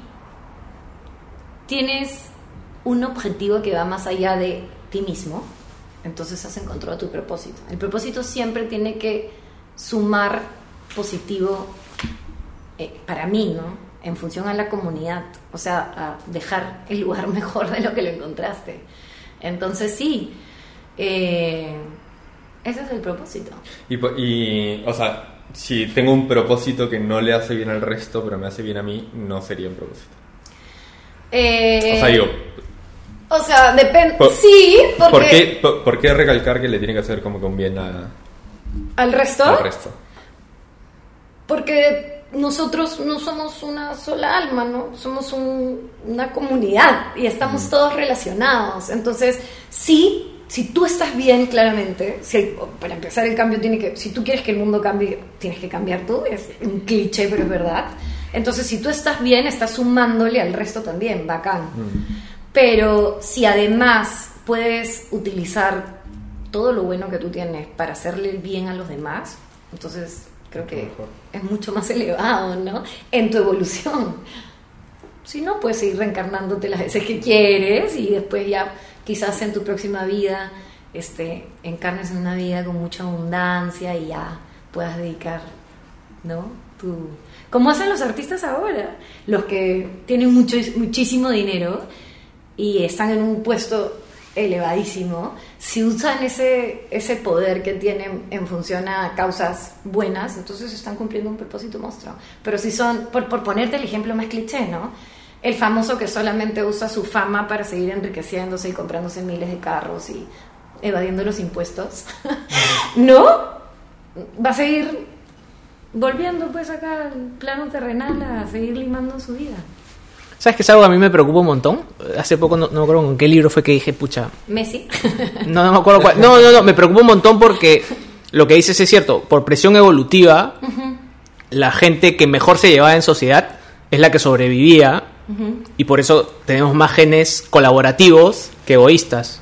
tienes un objetivo que va más allá de ti mismo, entonces has encontrado tu propósito. El propósito siempre tiene que sumar positivo para mí, ¿no? En función a la comunidad, o sea, a dejar el lugar mejor de lo que lo encontraste. Entonces sí, ese es el propósito. Y o sea, si tengo un propósito que no le hace bien al resto, pero me hace bien a mí, no sería un propósito. O sea, digo... O sea, depende... Sí, porque... ¿Por qué recalcar que le tiene que hacer como que un bien al resto? Al resto. Porque nosotros no somos una sola alma, ¿no? Somos una comunidad y estamos todos relacionados. Entonces, sí... Si tú estás bien, claramente, para empezar el cambio si tú quieres que el mundo cambie, tienes que cambiar tú, es un cliché, pero es verdad. Entonces, si tú estás bien, estás sumándole al resto también, bacán. Pero si además puedes utilizar todo lo bueno que tú tienes para hacerle el bien a los demás, entonces creo que es mucho más elevado, ¿no? En tu evolución. Si no, puedes seguir reencarnándote las veces que quieres y después ya... Quizás en tu próxima vida encarnes en una vida con mucha abundancia y ya puedas dedicar, ¿no? Como hacen los artistas ahora, los que tienen muchísimo dinero y están en un puesto elevadísimo, si usan ese poder que tienen en función a causas buenas, entonces están cumpliendo un propósito monstruo. Pero si son, por ponerte el ejemplo más cliché, ¿no? El famoso que solamente usa su fama para seguir enriqueciéndose y comprándose miles de carros y evadiendo los impuestos, ¿no? Va a seguir volviendo pues acá al plano terrenal a seguir limando su vida. ¿Sabes qué es algo que a mí me preocupa un montón? Hace poco, no me acuerdo con qué libro fue que dije, pucha... ¿Messi? No me acuerdo cuál. No, me preocupa un montón porque lo que dices es cierto. Por presión evolutiva, la gente que mejor se llevaba en sociedad es la que sobrevivía. Y por eso tenemos más genes colaborativos que egoístas.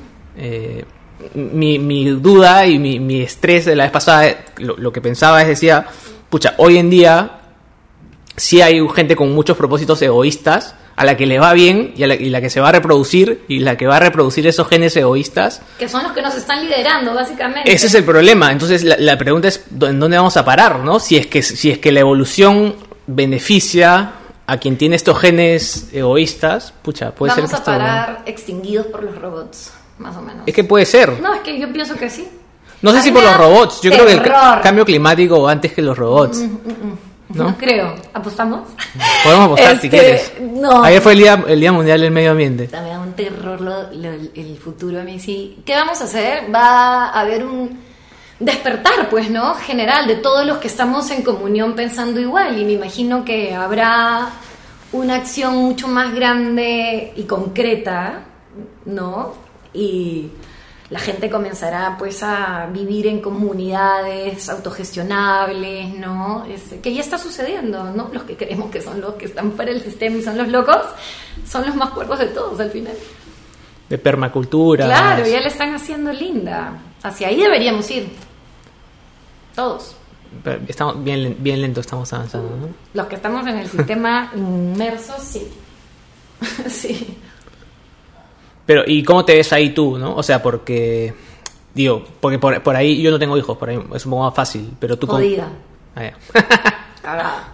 Mi duda y mi estrés de la vez pasada, lo que pensaba es, decía, pucha, hoy en día sí hay gente con muchos propósitos egoístas a la que le va bien y la que se va a reproducir y la que va a reproducir esos genes egoístas. Que son los que nos están liderando, básicamente. Ese es el problema. Entonces la pregunta es ¿en dónde vamos a parar, ¿no? Si es que la evolución beneficia a quien tiene estos genes egoístas, pucha, puede ser que vamos a parar extinguidos por los robots, más o menos. Es que puede ser. No, es que yo pienso que sí. No sé si por los robots. Yo creo que el cambio climático va antes que los robots. No creo. ¿Apostamos? Podemos apostar si quieres. No. Ayer fue el día Mundial del Medio Ambiente. Me da un terror el futuro a mí, sí. ¿Qué vamos a hacer? Va a haber un despertar, pues, ¿no? General, de todos los que estamos en comunión pensando igual. Y me imagino que habrá una acción mucho más grande y concreta, ¿no? Y la gente comenzará, pues, a vivir en comunidades autogestionables, ¿no? Que ya está sucediendo, ¿no? Los que creemos que son los que están fuera del sistema y son los locos, son los más cuervos de todos al final. De permacultura. Claro, ya la están haciendo linda. Hacia ahí deberíamos ir. Todos. Pero estamos bien lento estamos avanzando, ¿no? Los que estamos en el sistema inmerso, sí. Sí. Pero, ¿y cómo te ves ahí tú, no? O sea, porque por ahí yo no tengo hijos, por ahí es un poco más fácil, pero tú... Jodida. Ya. Cagada.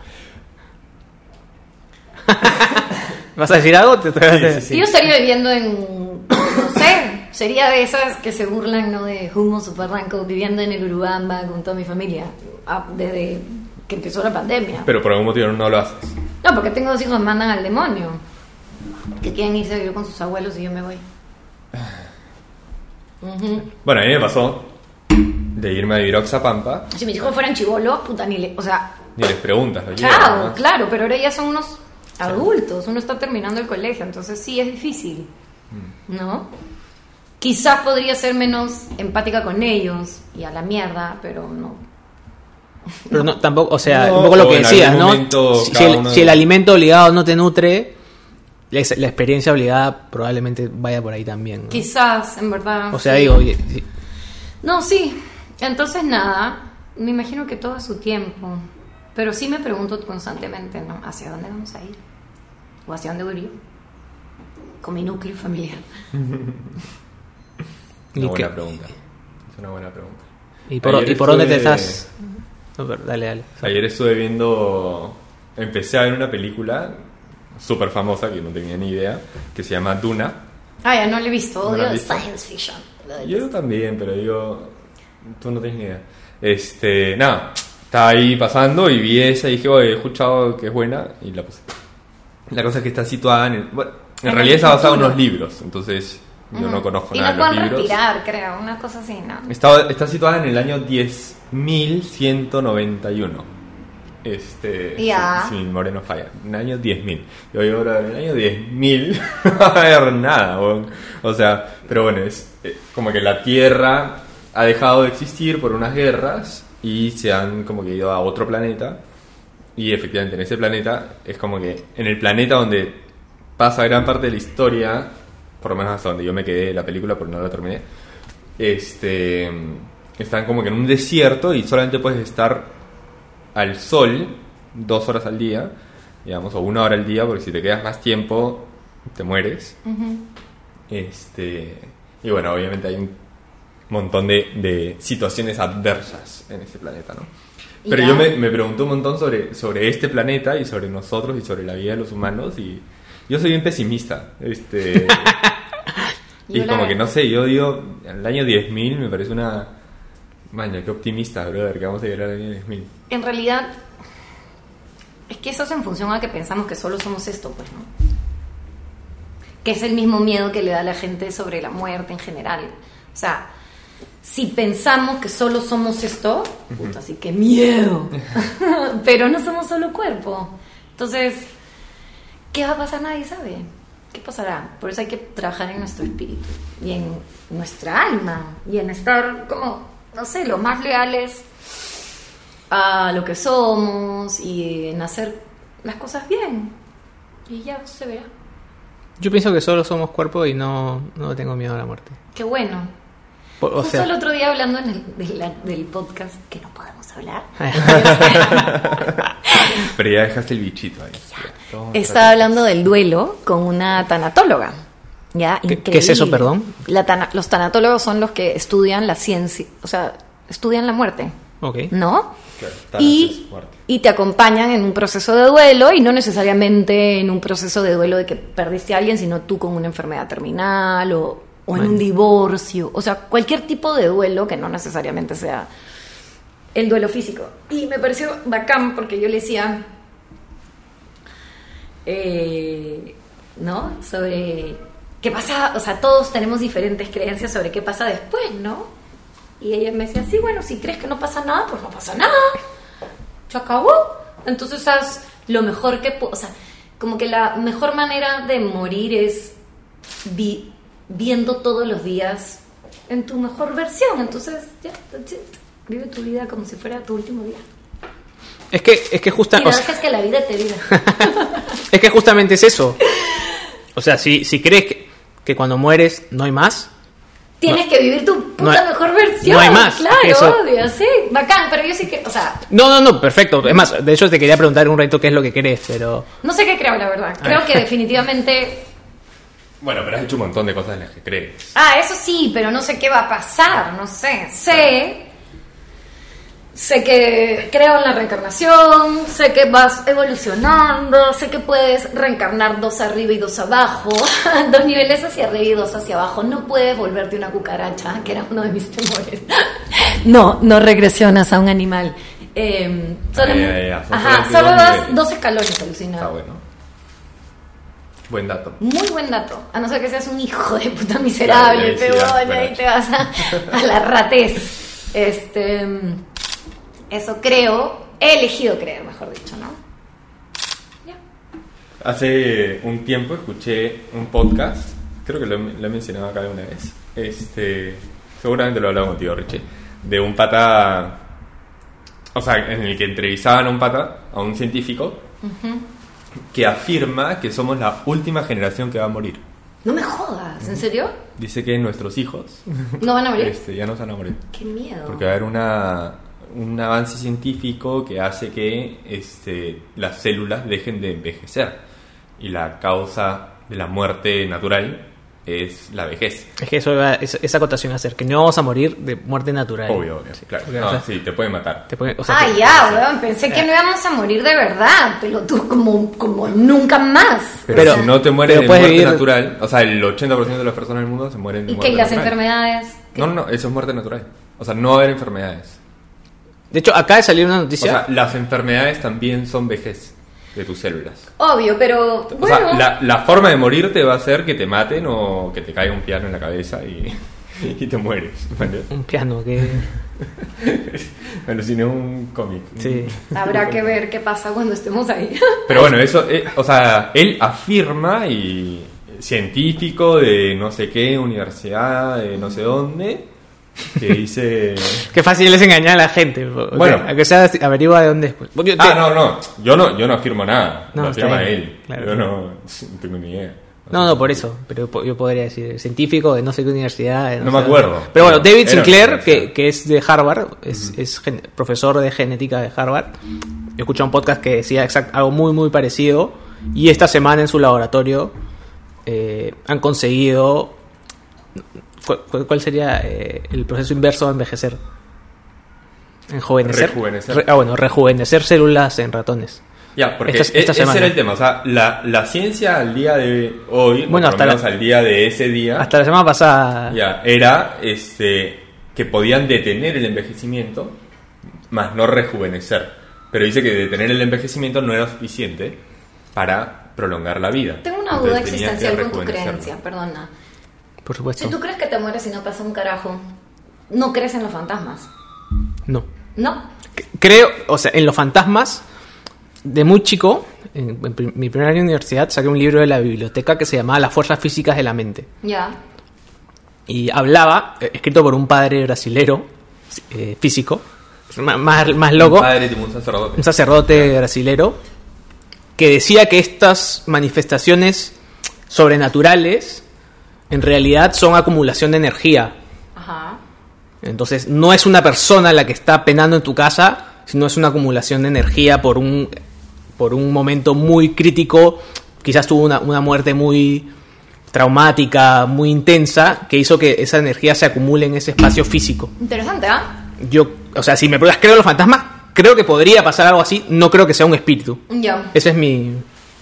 ¿Vas a decir algo? Sí. Yo estaría viviendo en... No sé, sería de esas que se burlan, ¿no? De Hummus o Barranco, viviendo en el Urubamba con toda mi familia, desde que empezó la pandemia. Pero por algún motivo no lo haces. No, porque tengo 2 hijos que mandan al demonio, que quieren irse a vivir con sus abuelos y yo me voy. Bueno, a mí me pasó de irme a vivir a Oxapampa. Si mis hijos fueran chibolos, puta, ni les preguntas, lo chao, claro, pero ahora ya son unos adultos, uno está terminando el colegio, entonces sí es difícil, ¿no? Quizás podría ser menos empática con ellos y a la mierda, pero no. Pero no, tampoco, o sea, un poco lo que decías, ¿no? Si el alimento obligado no te nutre, la experiencia obligada probablemente vaya por ahí también, ¿no? Quizás, en verdad. O sea, sí. digo, oye, sí. No, sí. Entonces, nada, me imagino que todo a su tiempo. Pero sí me pregunto constantemente, ¿no? ¿Hacia dónde vamos a ir? ¿O hacia dónde voy yo? Con mi núcleo familiar. Una buena pregunta. Es una buena pregunta. ¿Y por dónde te estás? No, pero dale. Ayer estuve viendo... Empecé a ver una película súper famosa que no tenía ni idea, que se llama Duna. Ah, ya no la he visto. ¿No Odio la has visto? science fiction. Yo también, pero digo... Tú no tienes ni idea. Nada, estaba ahí pasando y vi esa y dije, oye, he escuchado que es buena y la puse. La cosa es que está situada en realidad está basada en unos libros, entonces yo no conozco nada de los libros. Y no pueden respirar, creo, una cosa así, ¿no? Está situada en el año 10.191. Ya. Si mi memoria no falla, en el año 10.000. Yo digo, ahora en el año 10.000 no va a haber nada, o sea, pero bueno, es como que la Tierra ha dejado de existir por unas guerras y se han como que ido a otro planeta. Y efectivamente en ese planeta es como que en el planeta donde pasa gran parte de la historia, por lo menos hasta donde yo me quedé de la película porque no la terminé, están como que en un desierto y solamente puedes estar al sol 2 horas al día, digamos, o 1 hora al día, porque si te quedas más tiempo te mueres. Y bueno, obviamente hay un montón de situaciones adversas en ese planeta, ¿no? Pero yo me pregunté un montón sobre este planeta y sobre nosotros y sobre la vida de los humanos, y yo soy bien pesimista. Y como que no sé, yo digo, en el año 10.000 me parece una... Maña, qué optimista, brother, que vamos a llegar al año 10.000. En realidad, es que eso es en función a que pensamos que solo somos esto, pues, ¿no? Que es el mismo miedo que le da a la gente sobre la muerte en general. O sea, si pensamos que solo somos esto, puta, así que miedo. Pero no somos solo cuerpo. Entonces, ¿qué va a pasar? Nadie sabe. ¿Qué pasará? Por eso hay que trabajar en nuestro espíritu y en nuestra alma y en estar como, no sé, lo más leales a lo que somos y en hacer las cosas bien. Y ya se verá. Yo pienso que solo somos cuerpo y no tengo miedo a la muerte. Qué bueno. Justo el otro día hablando del podcast, que no podemos hablar, Pero ya dejaste el bichito ahí. Estaba hablando del duelo con una tanatóloga. ¿Ya? ¿Qué es eso, perdón? Los tanatólogos son los que estudian la ciencia, o sea, estudian la muerte. Ok. ¿No? Claro, y te acompañan en un proceso de duelo, y no necesariamente en un proceso de duelo de que perdiste a alguien, sino tú con una enfermedad terminal o en un divorcio. O sea, cualquier tipo de duelo que no necesariamente sea el duelo físico. Y me pareció bacán porque yo le decía, ¿no? Sobre qué pasa, o sea, todos tenemos diferentes creencias sobre qué pasa después, ¿no? Y ella me decía, sí, bueno, si crees que no pasa nada, pues no pasa nada. Se acabó. Entonces haz lo mejor que o sea, como que la mejor manera de morir es viendo todos los días en tu mejor versión. Entonces, ya, that's it. Vive tu vida como si fuera tu último día. Es que justamente... Y no dejes que la vida te viva. Es que justamente es eso. O sea, si crees que cuando mueres no hay más... Tienes que vivir tu puta mejor versión. No hay más. Claro, eso... obvio, sí. Bacán, pero yo sí que, o sea... No, perfecto. Es más, de hecho te quería preguntar un reto qué es lo que querés, pero... No sé qué creo, la verdad. Creo que definitivamente... Bueno, pero has hecho un montón de cosas en las que crees. Ah, eso sí, pero no sé qué va a pasar, no sé. Sé que creo en la reencarnación, sé que vas evolucionando, sé que puedes reencarnar 2 arriba y 2 abajo, 2 niveles hacia arriba y 2 hacia abajo. No puedes volverte una cucaracha, que era uno de mis temores. No regresionas a un animal. Solo vas 2 escalones, alucinado. Está bueno. Buen dato. Muy buen dato. A no ser que seas un hijo de puta miserable, claro, pero ahí te vas a la ratez. Eso creo. He elegido creer, mejor dicho, ¿no? Ya. Hace un tiempo escuché un podcast, creo que lo he mencionado acá alguna vez. Seguramente lo he hablado contigo, Richie, de un pata, o sea, en el que entrevistaban a un pata, a un científico, que afirma que somos la última generación que va a morir. No me jodas, ¿en serio? Dice que nuestros hijos ¿no van a morir? Ya no se van a morir. Qué miedo. Porque va a haber un avance científico que hace que las células dejen de envejecer. Y la causa de la muerte natural es la vejez. Es que esa acotación va a ser que no vamos a morir de muerte natural. Obvio, sí, claro. Porque, No, o sea, sí, te pueden matar. Weón, pensé que no íbamos a morir de verdad, pero tú como nunca más. Pero si no te mueres de muerte vivir... natural, o sea, el 80% de las personas del mundo se mueren de ¿Y muerte qué? ¿Y las natural. enfermedades? No, eso es muerte natural. O sea, no va a haber enfermedades. De hecho, acaba de salir una O noticia. sea, las enfermedades también son vejez de tus células. Obvio, pero bueno. O sea, la forma de morirte va a ser que te maten o que te caiga un piano en la cabeza y te mueres. ¿Entiendes? Un piano que... Bueno, si no un cómic. Sí. Habrá que ver qué pasa cuando estemos ahí. Pero bueno, eso, o sea, él afirma, y científico de no sé qué universidad, de no sé dónde, que dice... Qué fácil es engañar a la gente. Bueno. Aunque sea, averigua de dónde es. No, yo no afirmo nada, No, lo está afirma bien, él. claro. Yo no tengo ni idea. No, por eso. Pero yo podría decir científico de no sé qué universidad. No me acuerdo. Pero bueno, David Era Sinclair, universidad. que es de Harvard, es profesor de genética de Harvard. Yo escuché un podcast que decía algo muy, muy parecido. Y esta semana en su laboratorio han conseguido... ¿Cuál sería el proceso inverso a envejecer? Enjovenecer. Rejuvenecer. Rejuvenecer células en ratones. Ya, porque Esta ese semana. era el tema. O sea, la ciencia al día de hoy, Bueno, o por lo menos al día de ese día, Hasta la semana pasada... ya, era que podían detener el envejecimiento, más no rejuvenecer. Pero dice que detener el envejecimiento no era suficiente para prolongar la vida. Tengo una duda Entonces, tenía que existencial con tu rejuvenecerlo. creencia, perdona. Por supuesto. Si tú crees que te mueres y no pasa un carajo, ¿no crees en los fantasmas? No. ¿No? Creo, o sea, en los fantasmas, de muy chico, en mi primer año de universidad, saqué un libro de la biblioteca que se llamaba Las fuerzas físicas de la mente. Ya. Y hablaba, escrito por un padre brasilero, físico, más loco, Padre de un sacerdote. un sacerdote brasilero, que decía que estas manifestaciones sobrenaturales en realidad son acumulación de energía. Ajá. Entonces no es una persona la que está penando en tu casa, sino es una acumulación de energía por un por un momento muy crítico, quizás tuvo una muerte muy traumática, muy intensa, que hizo que esa energía se acumule en ese espacio físico. Interesante, ¿ah? Yo, o sea, si me preguntas, creo en los fantasmas, creo que podría pasar algo así, no creo que sea un espíritu. Ya. Ese es mi...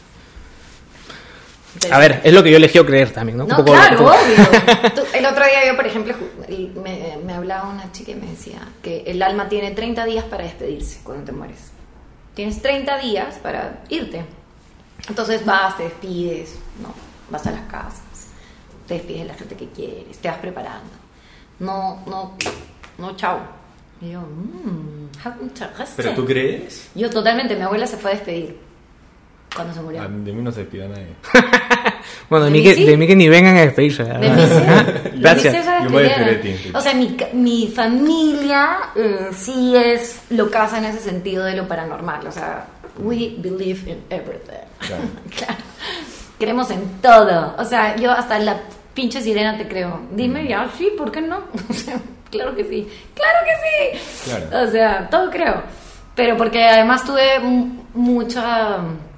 A ver, es lo que yo eligió creer también, ¿no? No, un poco, claro, un poco. obvio. El otro día yo, por ejemplo, me hablaba una chica y me decía que el alma tiene 30 días para despedirse cuando te mueres. Tienes 30 días para irte. Entonces vas, te despides, ¿no? Vas a las casas, te despides de la gente que quieres, te vas preparando. No, chao. Y yo, ¿Pero tú crees? Yo totalmente, mi abuela se fue a despedir cuando se murió. De mí no se despidió nadie. Bueno, de ¿De mí mí sí? de mí que ni vengan a despedirse. De mí sí. Gracias. De mí sí se Yo me despidieron. despediré de ti. O sea, mi familia sí es locaza en ese sentido de lo paranormal. O sea, we believe in everything. Claro. Claro. Creemos en todo. O sea, yo hasta la pinche sirena te creo. Dime ya, sí, ¿por qué no? O sea, claro que sí. ¡Claro que sí! Claro. O sea, todo creo. Pero porque además tuve mucha...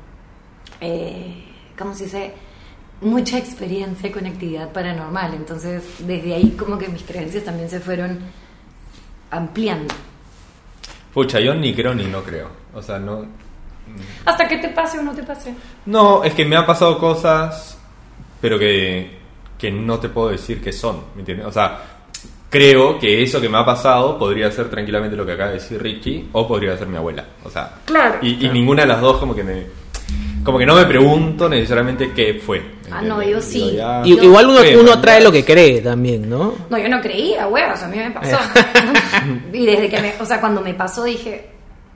¿cómo se dice? Mucha experiencia con actividad paranormal. Entonces, desde ahí como que mis creencias también se fueron ampliando. Pucha, yo ni creo ni no creo. O sea, no... Hasta que te pase o no te pase. No, es que me han pasado cosas, pero que no te puedo decir qué son, ¿me entiendes? O sea, creo que eso que me ha pasado podría ser tranquilamente lo que acaba de decir Richie, o podría ser mi abuela. O sea, Claro. Y ninguna de las dos como que no me pregunto necesariamente qué fue. Ah, no, yo sí. Digo, ya- Y- igual Creo, uno ya. trae lo que cree también, ¿no? No, yo no creía, huevos, a mí me pasó. Y desde que o sea, cuando me pasó dije,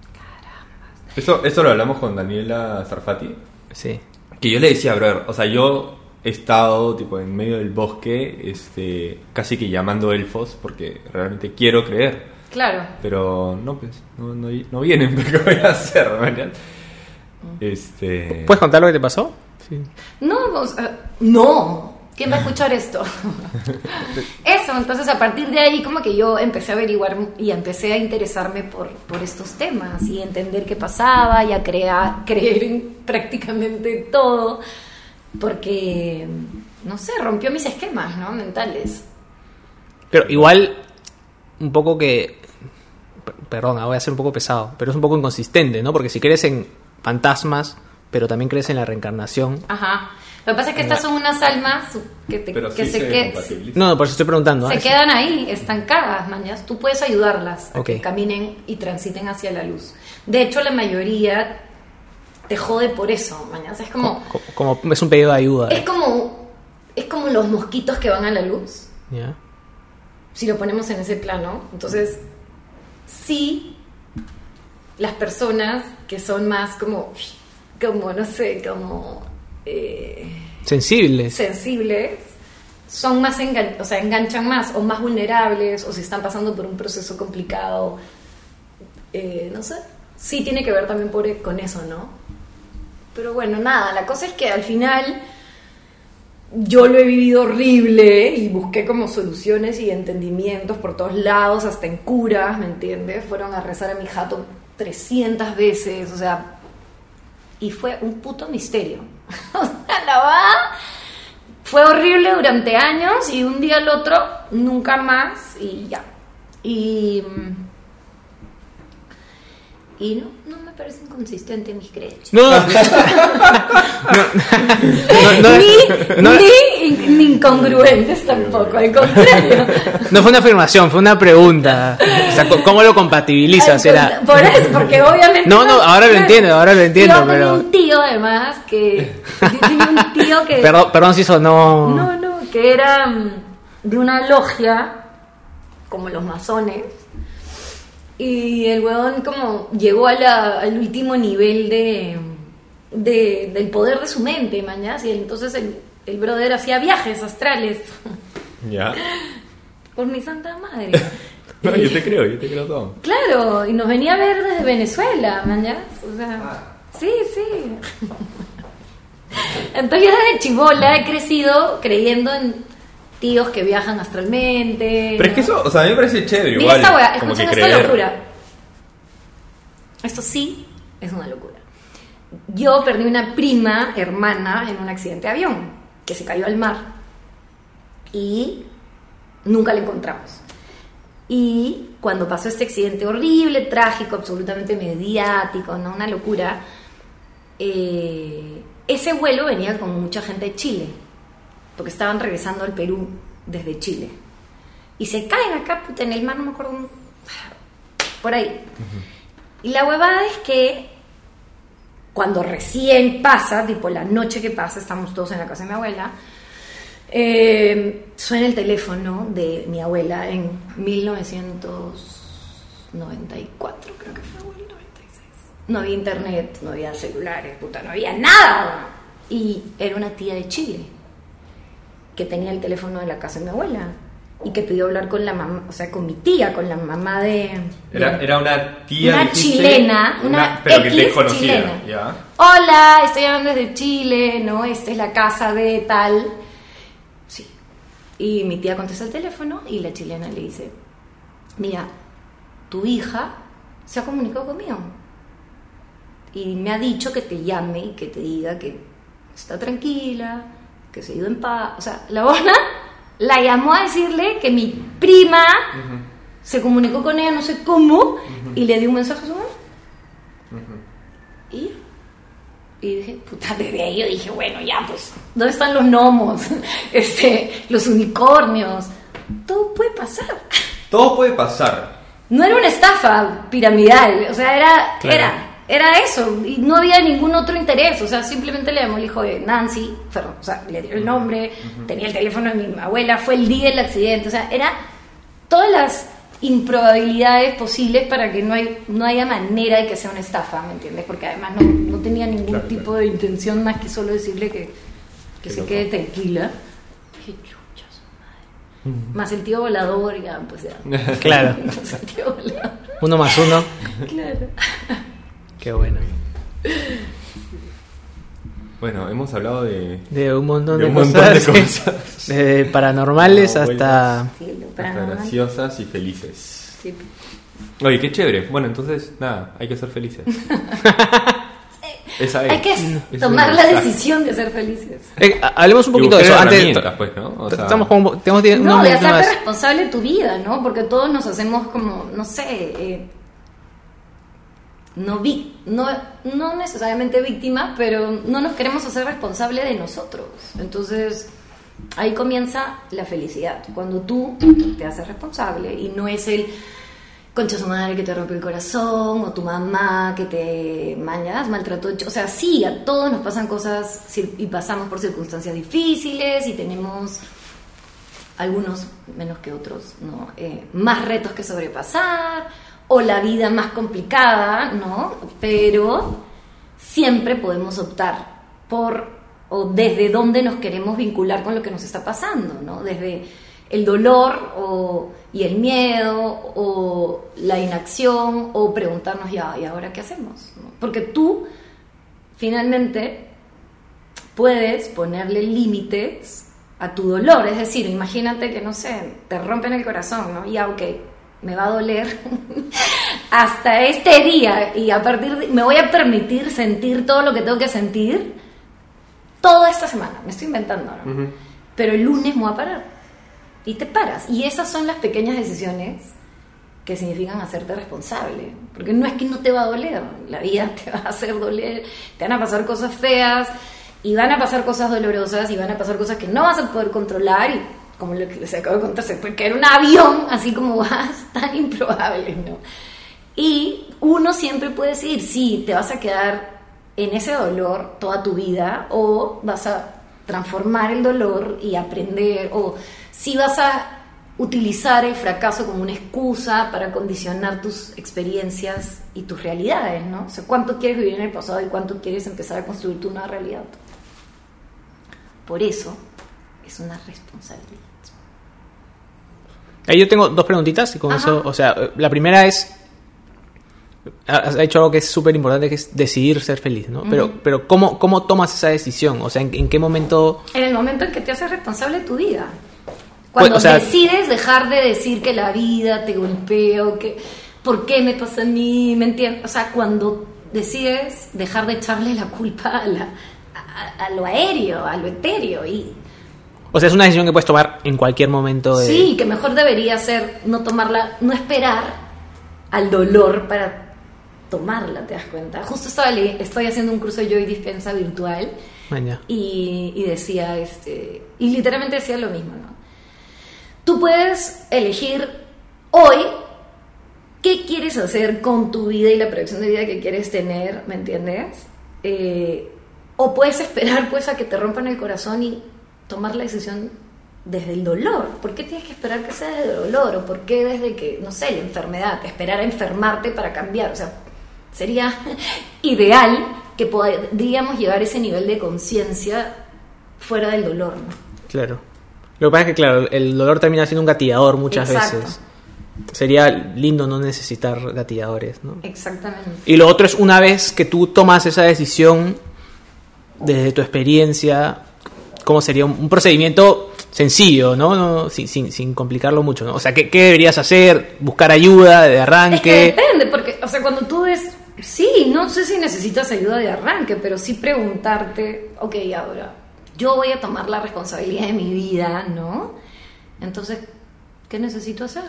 Eso lo hablamos con Daniela Sarfati, Sí. que yo le decía, brother, o sea, yo he estado tipo en medio del bosque, casi que llamando elfos, porque realmente quiero creer, claro. pero no, pues, no vienen, ¿qué voy a hacer, ¿verdad? ¿Puedes contar lo que te pasó? Sí. No, o sea, no. ¿Quién va a escuchar esto? Eso, entonces a partir de ahí como que yo empecé a averiguar y empecé a interesarme por estos temas y entender qué pasaba y a creer en prácticamente todo, porque, no sé, rompió mis esquemas, ¿no? Mentales. Pero igual, un poco que... Perdón, voy a ser un poco pesado, pero es un poco inconsistente, ¿no? Porque si crees en fantasmas, pero también crees en la reencarnación... Ajá. Lo que pasa es que estas son unas almas Pero que sí se, se compatibiliza. No, por eso estoy preguntando. se quedan ahí, estancadas, mañas. Tú puedes ayudarlas a Ok. que caminen y transiten hacia la luz. De hecho, la mayoría te jode por eso, mañas. Es como Es un pedido de ayuda. es como los mosquitos que van a la luz, ¿Ya? si lo ponemos en ese plano. Entonces, sí, las personas que son más como no sé, como Sensibles. sensibles son más enganchan más o más vulnerables, o si están pasando por un proceso complicado, no sé, sí tiene que ver también con eso, ¿no? Pero bueno, nada, la cosa es que al final yo lo he vivido horrible y busqué como soluciones y entendimientos por todos lados, hasta en curas, ¿me entiendes? Fueron a rezar a mi jato 300 veces, o sea, y fue un puto misterio. O sea, la verdad, fue horrible durante años y un día al otro nunca más y ya. Y no me parece inconsistente mis creencias. No. Ni incongruentes tampoco, al contrario. No fue una afirmación, fue una pregunta. O sea, ¿cómo lo compatibilizas? Era... Por eso, porque obviamente... No, ahora lo entiendo, Yo pero... tenía un tío además tenía un tío que... Perdón si sonó... No, que era de una logia, como los masones, y el huevón como llegó al último nivel del poder de su mente, mañas, y entonces el brother hacía viajes astrales. Ya. Por mi santa madre. No, yo te creo todo. Claro, y nos venía a ver desde Venezuela, mañas. O sea, sí. Entonces yo desde chibola he crecido creyendo en tíos que viajan astralmente. Pero es que eso, o sea, a mí me parece chévere Mira igual. esta weá, como escuchen que esta creer. locura. Esto sí es una locura. yo perdí una prima hermana en un accidente de avión, que se cayó al mar. Y nunca la encontramos. Y cuando pasó este accidente horrible, trágico, absolutamente mediático, ¿no? Una locura, ese vuelo venía con mucha gente de Chile, porque estaban regresando al Perú desde Chile. Y se caen acá, puta, en el mar, no me acuerdo, por ahí. Y la huevada es que cuando recién pasa, tipo la noche que pasa, estamos todos en la casa de mi abuela, suena el teléfono de mi abuela en 1994, creo que fue, o el 96. No había internet, no había celulares, puta, no había nada. Y era una tía de Chile que tenía el teléfono de la casa de mi abuela y que pidió hablar con la mamá, o sea, con mi tía, con la mamá de... Era una tía... Una chilena, una pero que te X conocía, chilena. ¿ya? Hola, estoy hablando desde Chile, ¿no? Esta es la casa de tal... Sí. Y mi tía contesta el teléfono y la chilena le dice: mira, tu hija se ha comunicado conmigo y me ha dicho que te llame y que te diga que está tranquila, que se ha ido en paz. O sea, la bona la llamó a decirle que mi prima se comunicó con ella, no sé cómo, y le dio un mensaje a su mamá. Y dije, puta, desde ahí yo dije, bueno, ya, pues, ¿dónde están los gnomos? Los unicornios. Todo puede pasar. Todo puede pasar. No era una estafa piramidal, o sea, era eso, y no había ningún otro interés, o sea, simplemente le llamó el hijo de Nancy, o sea, le dio el nombre, tenía el teléfono de mi abuela, fue el día del accidente, o sea, era todas las improbabilidades posibles para que no haya manera de que sea una estafa, ¿me entiendes? Porque además no tenía ningún tipo de intención más que solo decirle que se quede tranquila. Dije, chucha su madre. Más el tío volador, ya, pues ya. Claro. Más el tío volador. 1 más 1. Claro. Qué bueno. Bueno, hemos hablado de un montón de de un montón cosas. de cosas. Desde paranormales hasta... Sí, lo Hasta paranormal. graciosas y felices. Sí. Oye, qué chévere. Bueno, entonces, nada, hay que ser felices. Esa es. Hay que Es tomar un la mensaje. decisión de ser felices. Hablemos un Y poquito de eso. buscar Antes, herramientas, pues, ¿no? O sea, estamos como... No, de hacerte responsable de tu vida, ¿no? Porque todos nos hacemos como, no sé, no necesariamente víctimas, pero no nos queremos hacer responsables de nosotros. Entonces, ahí comienza la felicidad. Cuando tú te haces responsable y no es el concha su madre que te rompe el corazón o tu mamá que te maltrató. O sea, sí, a todos nos pasan cosas y pasamos por circunstancias difíciles y tenemos algunos menos que otros, ¿no? Más retos que sobrepasar o la vida más complicada, ¿no? Pero siempre podemos optar por o desde dónde nos queremos vincular con lo que nos está pasando, ¿no? Desde el dolor y el miedo o la inacción o preguntarnos ¿y ahora qué hacemos? ¿No? Porque tú finalmente puedes ponerle límites a tu dolor, es decir, imagínate que, no sé, te rompen el corazón, ¿no? Ya, ok, me va a doler hasta este día y a partir de me voy a permitir sentir todo lo que tengo que sentir toda esta semana, me estoy inventando, ¿no? Pero el lunes me voy a parar y te paras, y esas son las pequeñas decisiones que significan hacerte responsable, porque no es que no te va a doler, la vida te va a hacer doler, te van a pasar cosas feas y van a pasar cosas dolorosas y van a pasar cosas que no vas a poder controlar y como lo que les acabo de contar, se puede caer un avión, así como vas, tan improbable, ¿no? Y uno siempre puede decidir si te vas a quedar en ese dolor toda tu vida o vas a transformar el dolor y aprender, o si vas a utilizar el fracaso como una excusa para condicionar tus experiencias y tus realidades, ¿no? O sea, ¿cuánto quieres vivir en el pasado y cuánto quieres empezar a construir tu nueva realidad? Por eso es una responsabilidad. Ahí yo tengo 2 preguntitas y con eso, o sea, la primera es, has hecho algo que es súper importante, que es decidir ser feliz, ¿no? Pero ¿cómo tomas esa decisión? O sea, ¿en qué momento? En el momento en que te haces responsable de tu vida. Cuando pues, o sea, decides dejar de decir que la vida te golpea o que ¿por qué me pasa a mí? ¿Me entiendes? O sea, cuando decides dejar de echarle la culpa a lo aéreo, a lo etéreo. O sea, es una decisión que puedes tomar en cualquier momento. Sí, que mejor debería ser no tomarla, no esperar al dolor para tomarla, ¿te das cuenta? Justo estoy haciendo un curso de Joy Dispenza virtual y decía, y literalmente decía lo mismo, ¿no? Tú puedes elegir hoy qué quieres hacer con tu vida y la proyección de vida que quieres tener, ¿me entiendes? O puedes esperar pues a que te rompan el corazón y tomar la decisión desde el dolor. ¿Por qué tienes que esperar que sea desde el dolor? ¿O por qué desde que, no sé, la enfermedad, esperar a enfermarte para cambiar? O sea, sería ideal que podríamos llevar ese nivel de conciencia fuera del dolor, ¿no? Claro. Lo que pasa es que, claro, el dolor termina siendo un gatillador muchas veces. Sería lindo no necesitar gatilladores, ¿no? Exactamente. Y lo otro es, una vez que tú tomas esa decisión desde tu experiencia, ¿cómo sería? Un procedimiento sencillo, ¿no? Sin complicarlo mucho, ¿no? O sea, ¿qué deberías hacer? ¿Buscar ayuda de arranque? Es que depende, porque, o sea, cuando tú sí, no sé si necesitas ayuda de arranque, pero sí preguntarte, ok, ahora, yo voy a tomar la responsabilidad de mi vida, ¿no? Entonces, ¿qué necesito hacer?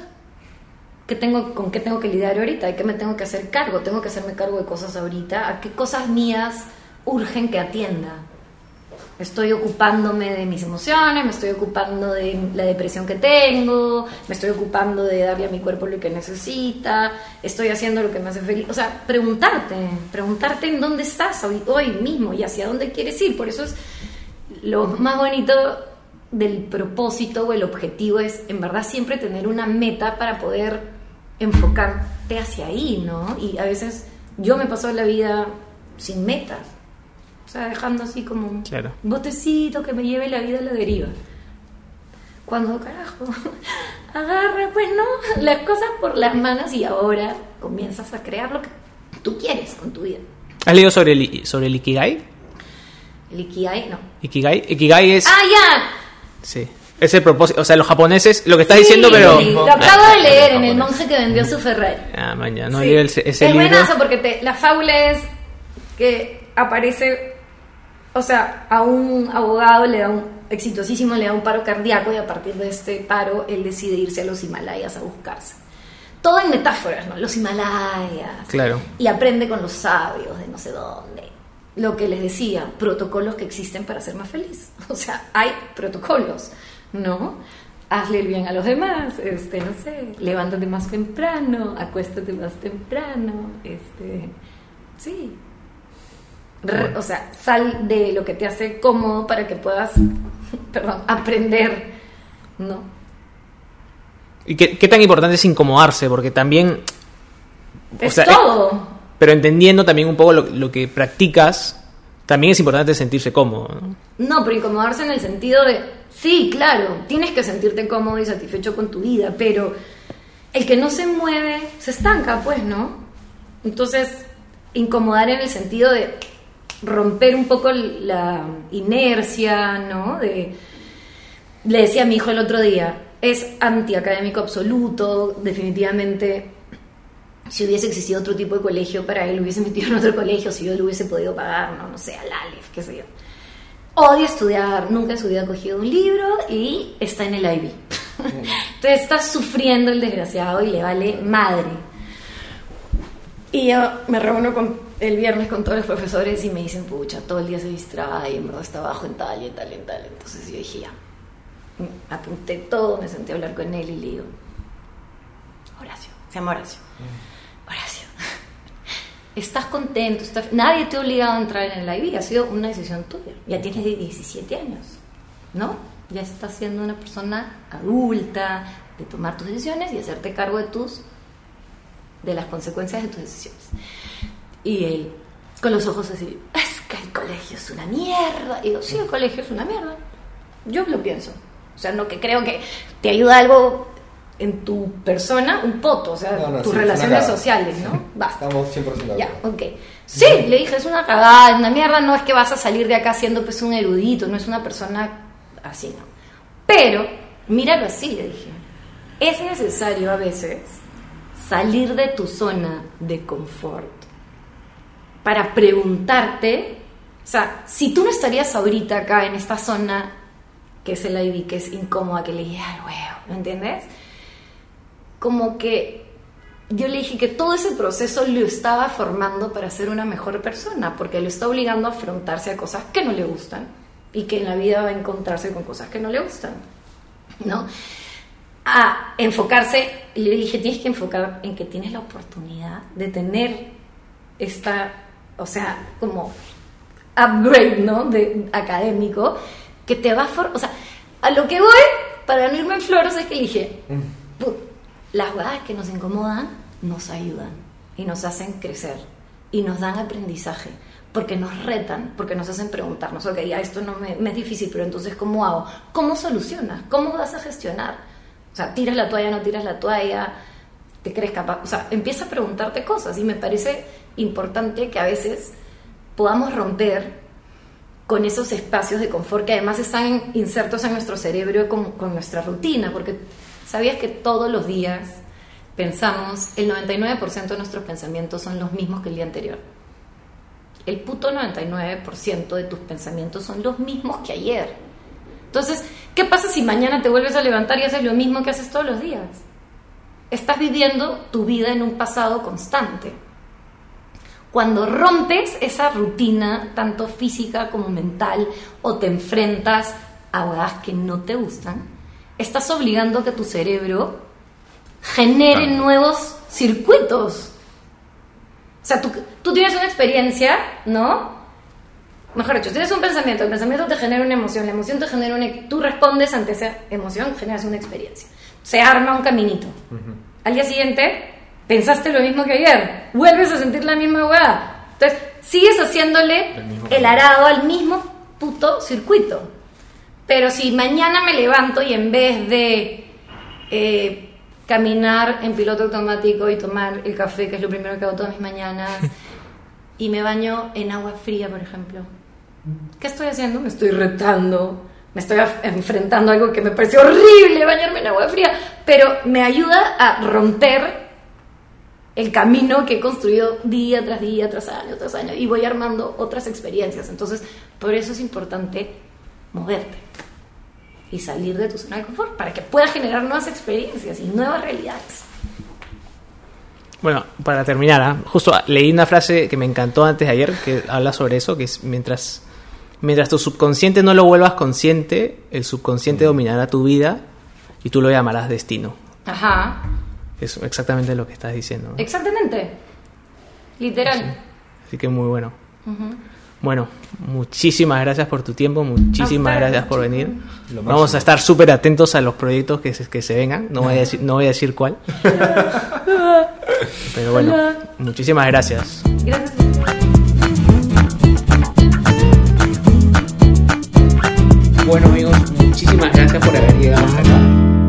¿Con qué tengo que lidiar ahorita? ¿De qué me tengo que hacer cargo? ¿Tengo que hacerme cargo de cosas ahorita? ¿A qué cosas mías urgen que atienda? Estoy ocupándome de mis emociones, me estoy ocupando de la depresión que tengo, me estoy ocupando de darle a mi cuerpo lo que necesita, estoy haciendo lo que me hace feliz. O sea, preguntarte en dónde estás hoy mismo y hacia dónde quieres ir. Por eso es lo más bonito del propósito o el objetivo, es en verdad siempre tener una meta para poder enfocarte hacia ahí, ¿no? Y a veces yo me paso la vida sin metas. O sea, dejando así como un botecito que me lleve la vida a la deriva. Cuando, carajo, agarra, pues no, las cosas por las manos y ahora comienzas a crear lo que tú quieres con tu vida. ¿Has leído sobre el Ikigai? El Ikigai, no. Ikigai es... ¡Ah, ya! Sí. Es el propósito. O sea, los japoneses, lo que estás diciendo, pero... Sí, lo acabo de leer en El monje que vendió su Ferrari. Mañana, no leí ese es libro. Es buenazo porque la fábula es que aparece... O sea, a un abogado le da un paro cardíaco y a partir de este paro él decide irse a los Himalayas a buscarse. Todo en metáforas, ¿no? Los Himalayas. Claro. Y aprende con los sabios de no sé dónde. Lo que les decía, protocolos que existen para ser más feliz. O sea, hay protocolos, ¿no? Hazle el bien a los demás, no sé, levántate más temprano, acuéstate más temprano, sí. O sea, sal de lo que te hace cómodo para que puedas, aprender, ¿no? ¿Y qué tan importante es incomodarse? Porque también... Es todo. Pero entendiendo también un poco lo que practicas, también es importante sentirse cómodo, ¿no? No, pero incomodarse en el sentido de... Sí, claro, tienes que sentirte cómodo y satisfecho con tu vida, pero el que no se mueve se estanca, pues, ¿no? Entonces, incomodar en el sentido de romper un poco la inercia, ¿no? Le decía a mi hijo el otro día, es antiacadémico absoluto, definitivamente. Si hubiese existido otro tipo de colegio para él, lo hubiese metido en otro colegio, si yo lo hubiese podido pagar, no sé, al Aleph, qué sé yo. Odia estudiar, nunca en su vida ha cogido un libro y está en el IB. Entonces está sufriendo el desgraciado y le vale madre. Y yo me reúno el viernes con todos los profesores y me dicen, pucha, todo el día se distrae, en verdad está abajo en tal y tal y tal. Entonces yo dije, ya, apunté todo, me senté a hablar con él y le digo, Horacio, se llama Horacio. Horacio, estás contento, nadie te ha obligado a entrar en el IB, ha sido una decisión tuya. Ya tienes 17 años, ¿no? Ya estás siendo una persona adulta, de tomar tus decisiones y hacerte cargo de las consecuencias de tus decisiones. Y él, con los ojos así, es que el colegio es una mierda. Y digo, sí, el colegio es una mierda. Yo lo pienso. O sea, no que creo que te ayuda algo en tu persona, un poto, o sea, tus relaciones sociales, ¿no? Basta. Estamos 100% ya, ok. Sí, le dije, es una cagada, es una mierda, no es que vas a salir de acá siendo pues un erudito, no es una persona así, ¿no? Pero, míralo así, le dije. Es necesario a veces salir de tu zona de confort. para preguntarte, o sea, si tú no estarías ahorita acá en esta zona que es el IB, que es incómoda, que le dije al huevo, ¿me entiendes? Como que yo le dije que todo ese proceso lo estaba formando para ser una mejor persona, porque lo está obligando a afrontarse a cosas que no le gustan y que en la vida va a encontrarse con cosas que no le gustan, ¿no? A enfocarse, le dije, tienes que enfocar en que tienes la oportunidad de tener esta, o sea, como upgrade, ¿no? De académico, que te va a o sea, a lo que voy, para no irme en flores, es que le dije, las huevadas que nos incomodan nos ayudan y nos hacen crecer y nos dan aprendizaje, porque nos retan, porque nos hacen preguntarnos, ok, ya esto no me es difícil, pero entonces ¿cómo hago? ¿Cómo solucionas? ¿Cómo vas a gestionar? O sea, ¿tiras la toalla, no tiras la toalla? ¿Te crees capaz? O sea, empieza a preguntarte cosas, y me parece importante que a veces podamos romper con esos espacios de confort que además están insertos en nuestro cerebro con nuestra rutina, porque ¿sabías que todos los días pensamos, el 99% de nuestros pensamientos son los mismos que el día anterior? El puto 99% de tus pensamientos son los mismos que ayer. Entonces, ¿qué pasa si mañana te vuelves a levantar y haces lo mismo que haces todos los días? Estás viviendo tu vida en un pasado constante. Cuando rompes esa rutina, tanto física como mental, o te enfrentas a huevadas que no te gustan, estás obligando a que tu cerebro genere nuevos circuitos. O sea, tú tienes una experiencia, ¿no? Mejor dicho, tienes un pensamiento, el pensamiento te genera una emoción, la emoción te genera tú respondes ante esa emoción, generas una experiencia. Se arma un caminito. Al día siguiente, pensaste lo mismo que ayer, vuelves a sentir la misma hueá. Entonces, sigues haciéndole el arado al mismo puto circuito. Pero si mañana me levanto y en vez de caminar en piloto automático y tomar el café, que es lo primero que hago todas mis mañanas, y me baño en agua fría, por ejemplo, ¿qué estoy haciendo? Me estoy retando, me estoy enfrentando a algo que me pareció horrible, bañarme en agua fría, pero me ayuda a romper el camino que he construido día tras día, tras año, y voy armando otras experiencias. Entonces, por eso es importante moverte y salir de tu zona de confort para que puedas generar nuevas experiencias y nuevas realidades. Bueno, para terminar, justo leí una frase que me encantó antes de ayer, que habla sobre eso, que es mientras tu subconsciente no lo vuelvas consciente, el subconsciente dominará tu vida y tú lo llamarás destino. Ajá. Es exactamente lo que estás diciendo, ¿no? Exactamente. Literal. Sí. Así que muy bueno. Bueno, muchísimas gracias por tu tiempo, muchísimas gracias por venir. Vamos a estar súper atentos a los proyectos que se vengan. No voy a decir cuál. Pero bueno, muchísimas gracias. Gracias. Bueno, amigos, muchísimas gracias por haber llegado hasta acá.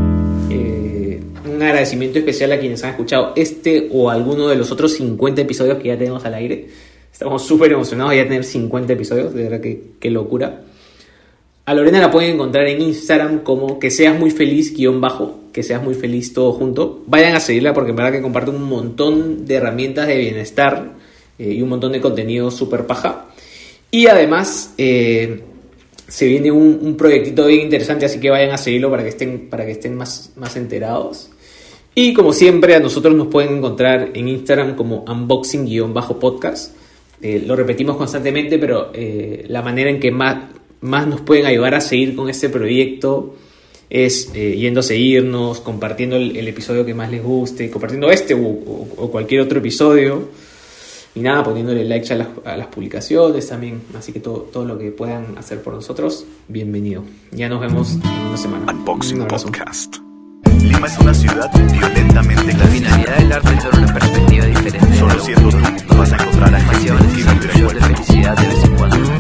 Un agradecimiento especial a quienes han escuchado este o alguno de los otros 50 episodios que ya tenemos al aire. Estamos súper emocionados de ya tener 50 episodios, de verdad que qué locura. A Lorena la pueden encontrar en Instagram como que seas muy feliz _ que seas muy feliz todo junto. Vayan a seguirla porque en verdad que comparte un montón de herramientas de bienestar y un montón de contenido súper paja. Y además se viene un proyectito bien interesante, así que vayan a seguirlo para que estén más enterados. Y como siempre, a nosotros nos pueden encontrar en Instagram como unboxing_podcast. Lo repetimos constantemente, pero la manera en que más nos pueden ayudar a seguir con este proyecto es yendo a seguirnos, compartiendo el episodio que más les guste, compartiendo este o cualquier otro episodio, y nada, poniéndole likes a las publicaciones también. Así que todo lo que puedan hacer por nosotros, bienvenido. Ya nos vemos en una semana. Unboxing Podcast. Lima es una ciudad violentamente La finalidad del arte es dar una perspectiva diferente. Solo siendo tú vas a encontrar a gente Pasiones y que vive de felicidad de vez en cuando.